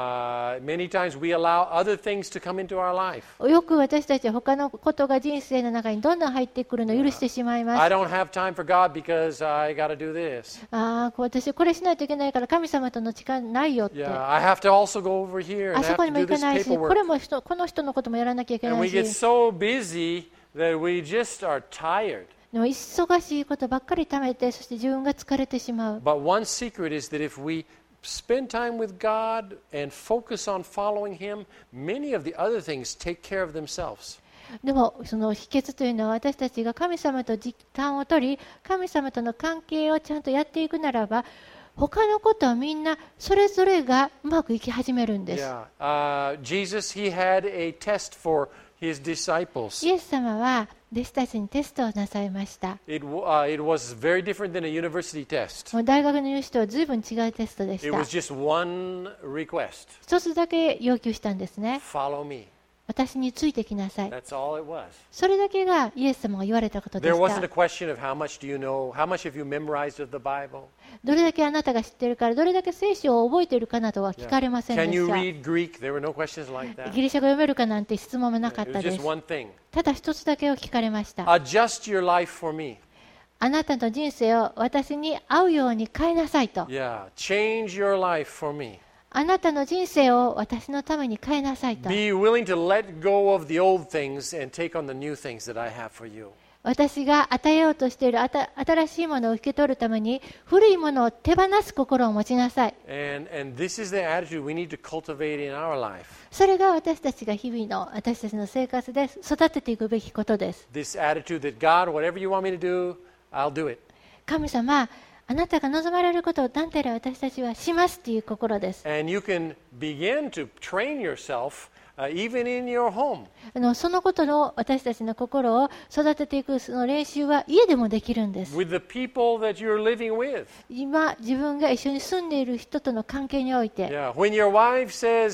[SPEAKER 1] Uh, many times we allow other things to come into our life.
[SPEAKER 2] よく私たちは他のことが人生の中にどんどん入ってくるのを許してしまいま
[SPEAKER 1] I
[SPEAKER 2] す。
[SPEAKER 1] don't have time for God because I got to do this.
[SPEAKER 2] ああ、私これしないといけないから神様との時間ないよって。
[SPEAKER 1] Yeah, I have to also go over here
[SPEAKER 2] あ
[SPEAKER 1] and
[SPEAKER 2] そ
[SPEAKER 1] have
[SPEAKER 2] こ
[SPEAKER 1] to
[SPEAKER 2] にも
[SPEAKER 1] do
[SPEAKER 2] 行か
[SPEAKER 1] this
[SPEAKER 2] ないし、こ
[SPEAKER 1] paperwork.
[SPEAKER 2] れも人この人のこともやらなきゃいけ
[SPEAKER 1] And
[SPEAKER 2] な
[SPEAKER 1] we
[SPEAKER 2] い
[SPEAKER 1] get
[SPEAKER 2] し、
[SPEAKER 1] so busy that we just are tired.
[SPEAKER 2] でも忙しいことばっかり貯めて、そして自分が疲れてしまう。
[SPEAKER 1] But one secret is that if we spend time with God and focus on following Him, many of the other things take care of themselves.
[SPEAKER 2] でもその秘訣というのは私たちが神様と時間を取り、神様との関係をちゃんとやっていくならば、他のことはみんなそれぞれがうまくいき始めるんです。
[SPEAKER 1] Yeah. Uh, Jesus, He had a test for His disciples.
[SPEAKER 2] イエス様は弟子たちにテストをなさいました。
[SPEAKER 1] It, w- uh, it was very different than a university test.
[SPEAKER 2] もう大学の入試とは随分違うテストで
[SPEAKER 1] It
[SPEAKER 2] した。
[SPEAKER 1] was just one request.
[SPEAKER 2] 一つだけ要求したんですね。
[SPEAKER 1] Follow me.
[SPEAKER 2] 私についてきなさい。
[SPEAKER 1] That's all it was.
[SPEAKER 2] それだけがイエス様が言われたことで
[SPEAKER 1] There
[SPEAKER 2] し
[SPEAKER 1] wasn't
[SPEAKER 2] た
[SPEAKER 1] a。question of how much do you know, how much have you memorized of the Bible?
[SPEAKER 2] どれだけあなたが知っているから、どれだけ聖書を覚えているかなどは聞かれませんで
[SPEAKER 1] Can you
[SPEAKER 2] した
[SPEAKER 1] read Greek? There were no questions like that.
[SPEAKER 2] ギリシャ語読めるかなんて質問もなかっ
[SPEAKER 1] It
[SPEAKER 2] た
[SPEAKER 1] was
[SPEAKER 2] で
[SPEAKER 1] just
[SPEAKER 2] す。
[SPEAKER 1] one thing.
[SPEAKER 2] ただ一つだけを聞かれました。
[SPEAKER 1] Adjust your life for me.
[SPEAKER 2] あなたの人生を私に合うように変えなさいと。
[SPEAKER 1] Yeah. Change your life for me.
[SPEAKER 2] あなたの人生を私のために変えなさいと。
[SPEAKER 1] Be willing to let go of the old things and take on the new things that I have for you.
[SPEAKER 2] 私が与えようとしているあた新しいものを受け取るために古いものを手放す心を持ちなさい。
[SPEAKER 1] And, and this is the attitude we need to cultivate in our life.
[SPEAKER 2] それが私たちが日々の私たちの生活で育てていくべきことです。
[SPEAKER 1] This attitude that God, whatever you want me to do, I'll do it.
[SPEAKER 2] 神様、あなたが望まれることを何たら私たちはしますという心です。
[SPEAKER 1] And you can begin to train yourself uh, even in your home.
[SPEAKER 2] あのそのことの私たちの心を育てていくその練習は家でもできるんです。
[SPEAKER 1] With the people that you're living with.
[SPEAKER 2] 今自分が一緒に住んでいる人との関係において、
[SPEAKER 1] Yeah. When your wife says,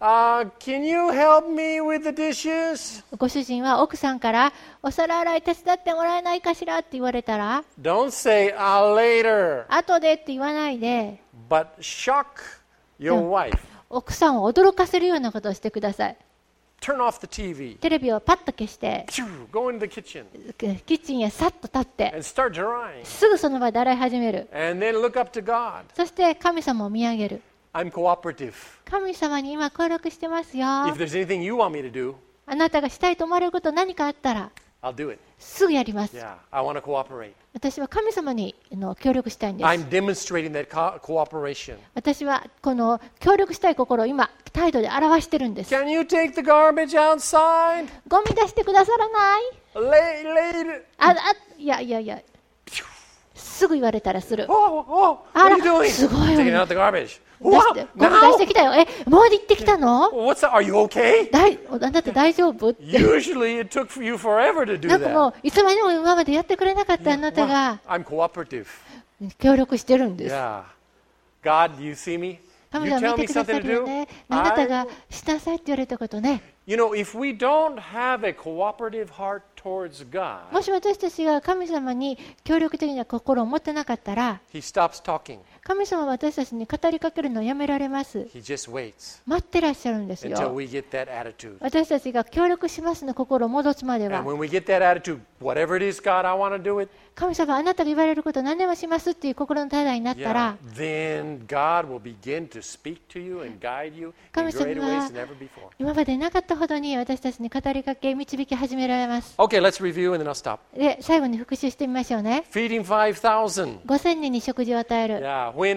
[SPEAKER 1] uh, can you help me with the dishes?
[SPEAKER 2] ご主人は奥さんからお皿洗い手伝ってもらえないかしらって言われたら、
[SPEAKER 1] Don't say, I'll later,
[SPEAKER 2] 後でって言わないで、
[SPEAKER 1] but shock your wife.
[SPEAKER 2] 奥さんを驚かせるようなことをしてください。
[SPEAKER 1] Turn off the T V.
[SPEAKER 2] テレビをパッと消して、
[SPEAKER 1] Go into the kitchen
[SPEAKER 2] キッチンへさっと立って、
[SPEAKER 1] and start drying.
[SPEAKER 2] すぐその場で洗い始める。
[SPEAKER 1] And then look up to God.
[SPEAKER 2] そして神様を見上げる。
[SPEAKER 1] I'm cooperative.
[SPEAKER 2] 神様に今協力してますよ。
[SPEAKER 1] If there's anything you want me to do,
[SPEAKER 2] あなたがしたいと思われること何かあったら
[SPEAKER 1] I'll do it.
[SPEAKER 2] すぐやります。
[SPEAKER 1] Yeah, I want to cooperate.
[SPEAKER 2] 私は神様にあの協力したいんです。
[SPEAKER 1] I'm demonstrating that co- cooperation.
[SPEAKER 2] 私はこの協力したい心を今態度で表してるんです。
[SPEAKER 1] Can you take the garbage outside?
[SPEAKER 2] ゴミ出してくださらない？
[SPEAKER 1] Lay, lay it.
[SPEAKER 2] あ、あ、いやいやいや、すぐ言われたらする。
[SPEAKER 1] Oh, oh, what
[SPEAKER 2] あ
[SPEAKER 1] are
[SPEAKER 2] ら
[SPEAKER 1] you doing?
[SPEAKER 2] すごいわね。
[SPEAKER 1] Taking out the garbage.
[SPEAKER 2] 出
[SPEAKER 1] Wow,
[SPEAKER 2] して、ゴミ出して
[SPEAKER 1] now?
[SPEAKER 2] きたよ。え、もう行ってきたの？
[SPEAKER 1] What's that? Are you okay?
[SPEAKER 2] だい、あなた大丈夫って。
[SPEAKER 1] Usually it took you forever to do
[SPEAKER 2] なんかも
[SPEAKER 1] that.
[SPEAKER 2] ういつまでも今までやってくれなかったあなたが
[SPEAKER 1] I'm cooperative.
[SPEAKER 2] 協力してるんです。
[SPEAKER 1] Yeah. God, you see me?
[SPEAKER 2] 神
[SPEAKER 1] You
[SPEAKER 2] 様
[SPEAKER 1] tell
[SPEAKER 2] 見
[SPEAKER 1] me
[SPEAKER 2] てくだ
[SPEAKER 1] something
[SPEAKER 2] さ
[SPEAKER 1] to
[SPEAKER 2] るよ
[SPEAKER 1] do?
[SPEAKER 2] ね。あなた
[SPEAKER 1] I
[SPEAKER 2] が
[SPEAKER 1] will-
[SPEAKER 2] しなさいって言われたことね。
[SPEAKER 1] You know, if we don't have a cooperative heart towards God,
[SPEAKER 2] もし私たちが神様に協力的な心を持ってなかったら、
[SPEAKER 1] He stops talking.
[SPEAKER 2] 神様は私たちに語りかけるのをやめられます。
[SPEAKER 1] He just waits
[SPEAKER 2] 待ってらっしゃるんです
[SPEAKER 1] until
[SPEAKER 2] よ。
[SPEAKER 1] we get that attitude.
[SPEAKER 2] 私たちが協力しますの心を戻すまで
[SPEAKER 1] And
[SPEAKER 2] は、
[SPEAKER 1] when we get that attitude, whatever it is, God, I want to do it.
[SPEAKER 2] 神様あなたが言われることを何でもしますっていう心の態度になった
[SPEAKER 1] Yeah.
[SPEAKER 2] ら、
[SPEAKER 1] Then God will begin to speak to you and guide you in
[SPEAKER 2] 神様
[SPEAKER 1] greater
[SPEAKER 2] は
[SPEAKER 1] ways than ever before.
[SPEAKER 2] 今までなかったほどに私たちに語りかけ導き始められます。
[SPEAKER 1] Okay, let's review and then I'll stop.
[SPEAKER 2] で、最後に復習してみましょうね。
[SPEAKER 1] Feeding five thousand.
[SPEAKER 2] ごせんにんに食事を与える。
[SPEAKER 1] Yeah, when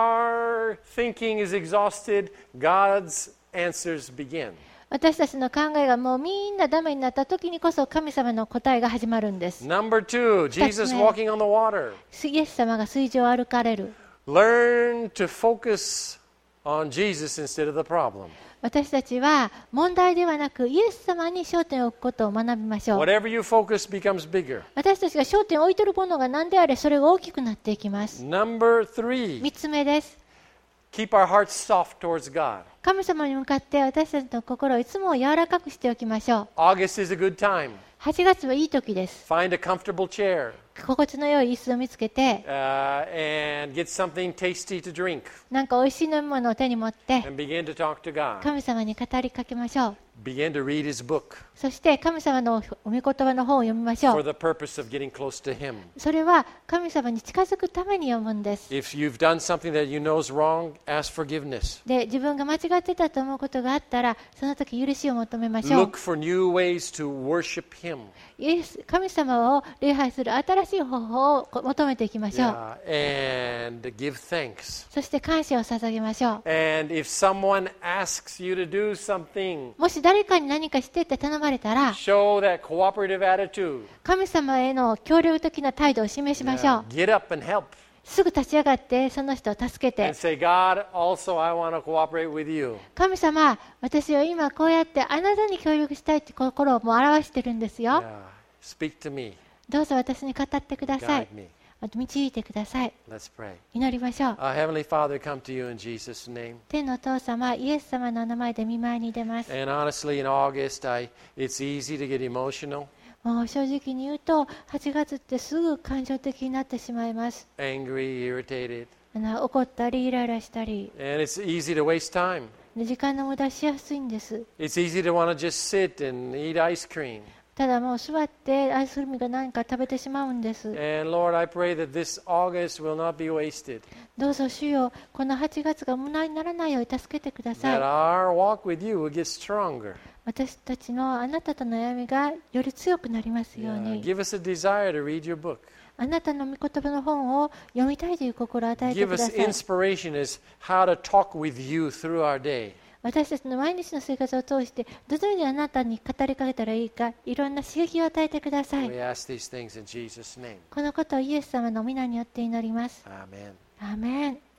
[SPEAKER 1] our thinking is exhausted, God's answers begin.
[SPEAKER 2] 私たちの考えがもうみんなダメになった時にこそ神様の答えが始まるんです。
[SPEAKER 1] Number two, Jesus walking on the water.
[SPEAKER 2] イエス様が水上を歩かれる。
[SPEAKER 1] Learn to focus on Jesus instead of the problem.
[SPEAKER 2] 私たちは問題ではなくイエス様に焦点を置くことを学びましょう。
[SPEAKER 1] Whatever you focus becomes bigger.
[SPEAKER 2] 私たちが焦点を置いているものが何であれそれが大きくなっていきます。
[SPEAKER 1] Number three,
[SPEAKER 2] みっつめです。
[SPEAKER 1] keep our hearts soft towards God.
[SPEAKER 2] 神様に向かって私たちの心をいつも柔らかくしておきましょう。
[SPEAKER 1] August is a good time.
[SPEAKER 2] はちがつはいい時です。
[SPEAKER 1] Find a comfortable chair
[SPEAKER 2] 心地の良い椅子を見つけて、
[SPEAKER 1] uh, and get something tasty to drink
[SPEAKER 2] なんか美味しい飲み物を手に持って
[SPEAKER 1] and begin to talk to God.
[SPEAKER 2] 神様に語りかけましょう。
[SPEAKER 1] Begin to read His book
[SPEAKER 2] そして神様のお御言葉の本を読みましょ
[SPEAKER 1] for
[SPEAKER 2] う。
[SPEAKER 1] the purpose of getting close to Him.
[SPEAKER 2] それは神様に近づくために読むんです。
[SPEAKER 1] If you've done something that you know is wrong, ask forgiveness.
[SPEAKER 2] で、自分が間違ってたと思うことがあったら、その時許しを求めましょう。
[SPEAKER 1] Look for new ways to worship Him.
[SPEAKER 2] イエス神様を礼拝する新しい方法を求めていきましょう。
[SPEAKER 1] Yeah, and give thanks.
[SPEAKER 2] そして感謝を捧げましょう。
[SPEAKER 1] And if someone asks you to do something,
[SPEAKER 2] もし誰かに何かしてって頼まれたら、
[SPEAKER 1] show that cooperative attitude.
[SPEAKER 2] 神様への協力的な態度を示しましょ
[SPEAKER 1] Yeah,
[SPEAKER 2] う。
[SPEAKER 1] get up and help.
[SPEAKER 2] すぐ立ち上がってその人を助けて
[SPEAKER 1] And、say, God, also I want to cooperate with you.
[SPEAKER 2] 神様、私は今こうやってあなたに協力したいって心をもう表してるんですよ。
[SPEAKER 1] Yeah. Speak to me.
[SPEAKER 2] どうぞ私に語ってください
[SPEAKER 1] Guide。me.
[SPEAKER 2] 導いてください。
[SPEAKER 1] Let's pray.
[SPEAKER 2] 祈りましょう。
[SPEAKER 1] Our Heavenly Father, come to you in Jesus' name.
[SPEAKER 2] 天のお父様、イエス様のお名前で見舞いに出ます。
[SPEAKER 1] And honestly, in August, I, it's easy to get emotional,
[SPEAKER 2] もう正直に言うと、はちがつってすぐ感情的になってしまいます。
[SPEAKER 1] angry, irritated.
[SPEAKER 2] あの怒ったり、イライラしたり、
[SPEAKER 1] And it's easy to waste time.
[SPEAKER 2] 時間の無駄しやすいんです。
[SPEAKER 1] It's easy to want to just sit and eat ice cream.
[SPEAKER 2] ただもう座ってアイスクリームが何か食べてしまうんです。
[SPEAKER 1] And Lord, I pray that this August will not be wasted.
[SPEAKER 2] どうぞ主よ、このはちがつが無駄にならないように助けてくだ
[SPEAKER 1] That
[SPEAKER 2] さい。
[SPEAKER 1] our walk with you will get stronger.
[SPEAKER 2] 私たちのあなたとの悩みがより強くなりますよう
[SPEAKER 1] Yeah.
[SPEAKER 2] に。
[SPEAKER 1] Give us a desire to read your book.
[SPEAKER 2] あなたの御言葉の本を読みたいという心を与えて
[SPEAKER 1] Give
[SPEAKER 2] くだ
[SPEAKER 1] us
[SPEAKER 2] さい。
[SPEAKER 1] inspiration as how to talk with you through our day.
[SPEAKER 2] 私たちの毎日の生活を通してどのようにあなたに語りかけたらいいか、いろんな刺激を与えてくださ
[SPEAKER 1] We
[SPEAKER 2] い。
[SPEAKER 1] ask these things in Jesus' name.
[SPEAKER 2] このことをイエス様の皆によって祈ります。
[SPEAKER 1] Amen.
[SPEAKER 2] アーメン。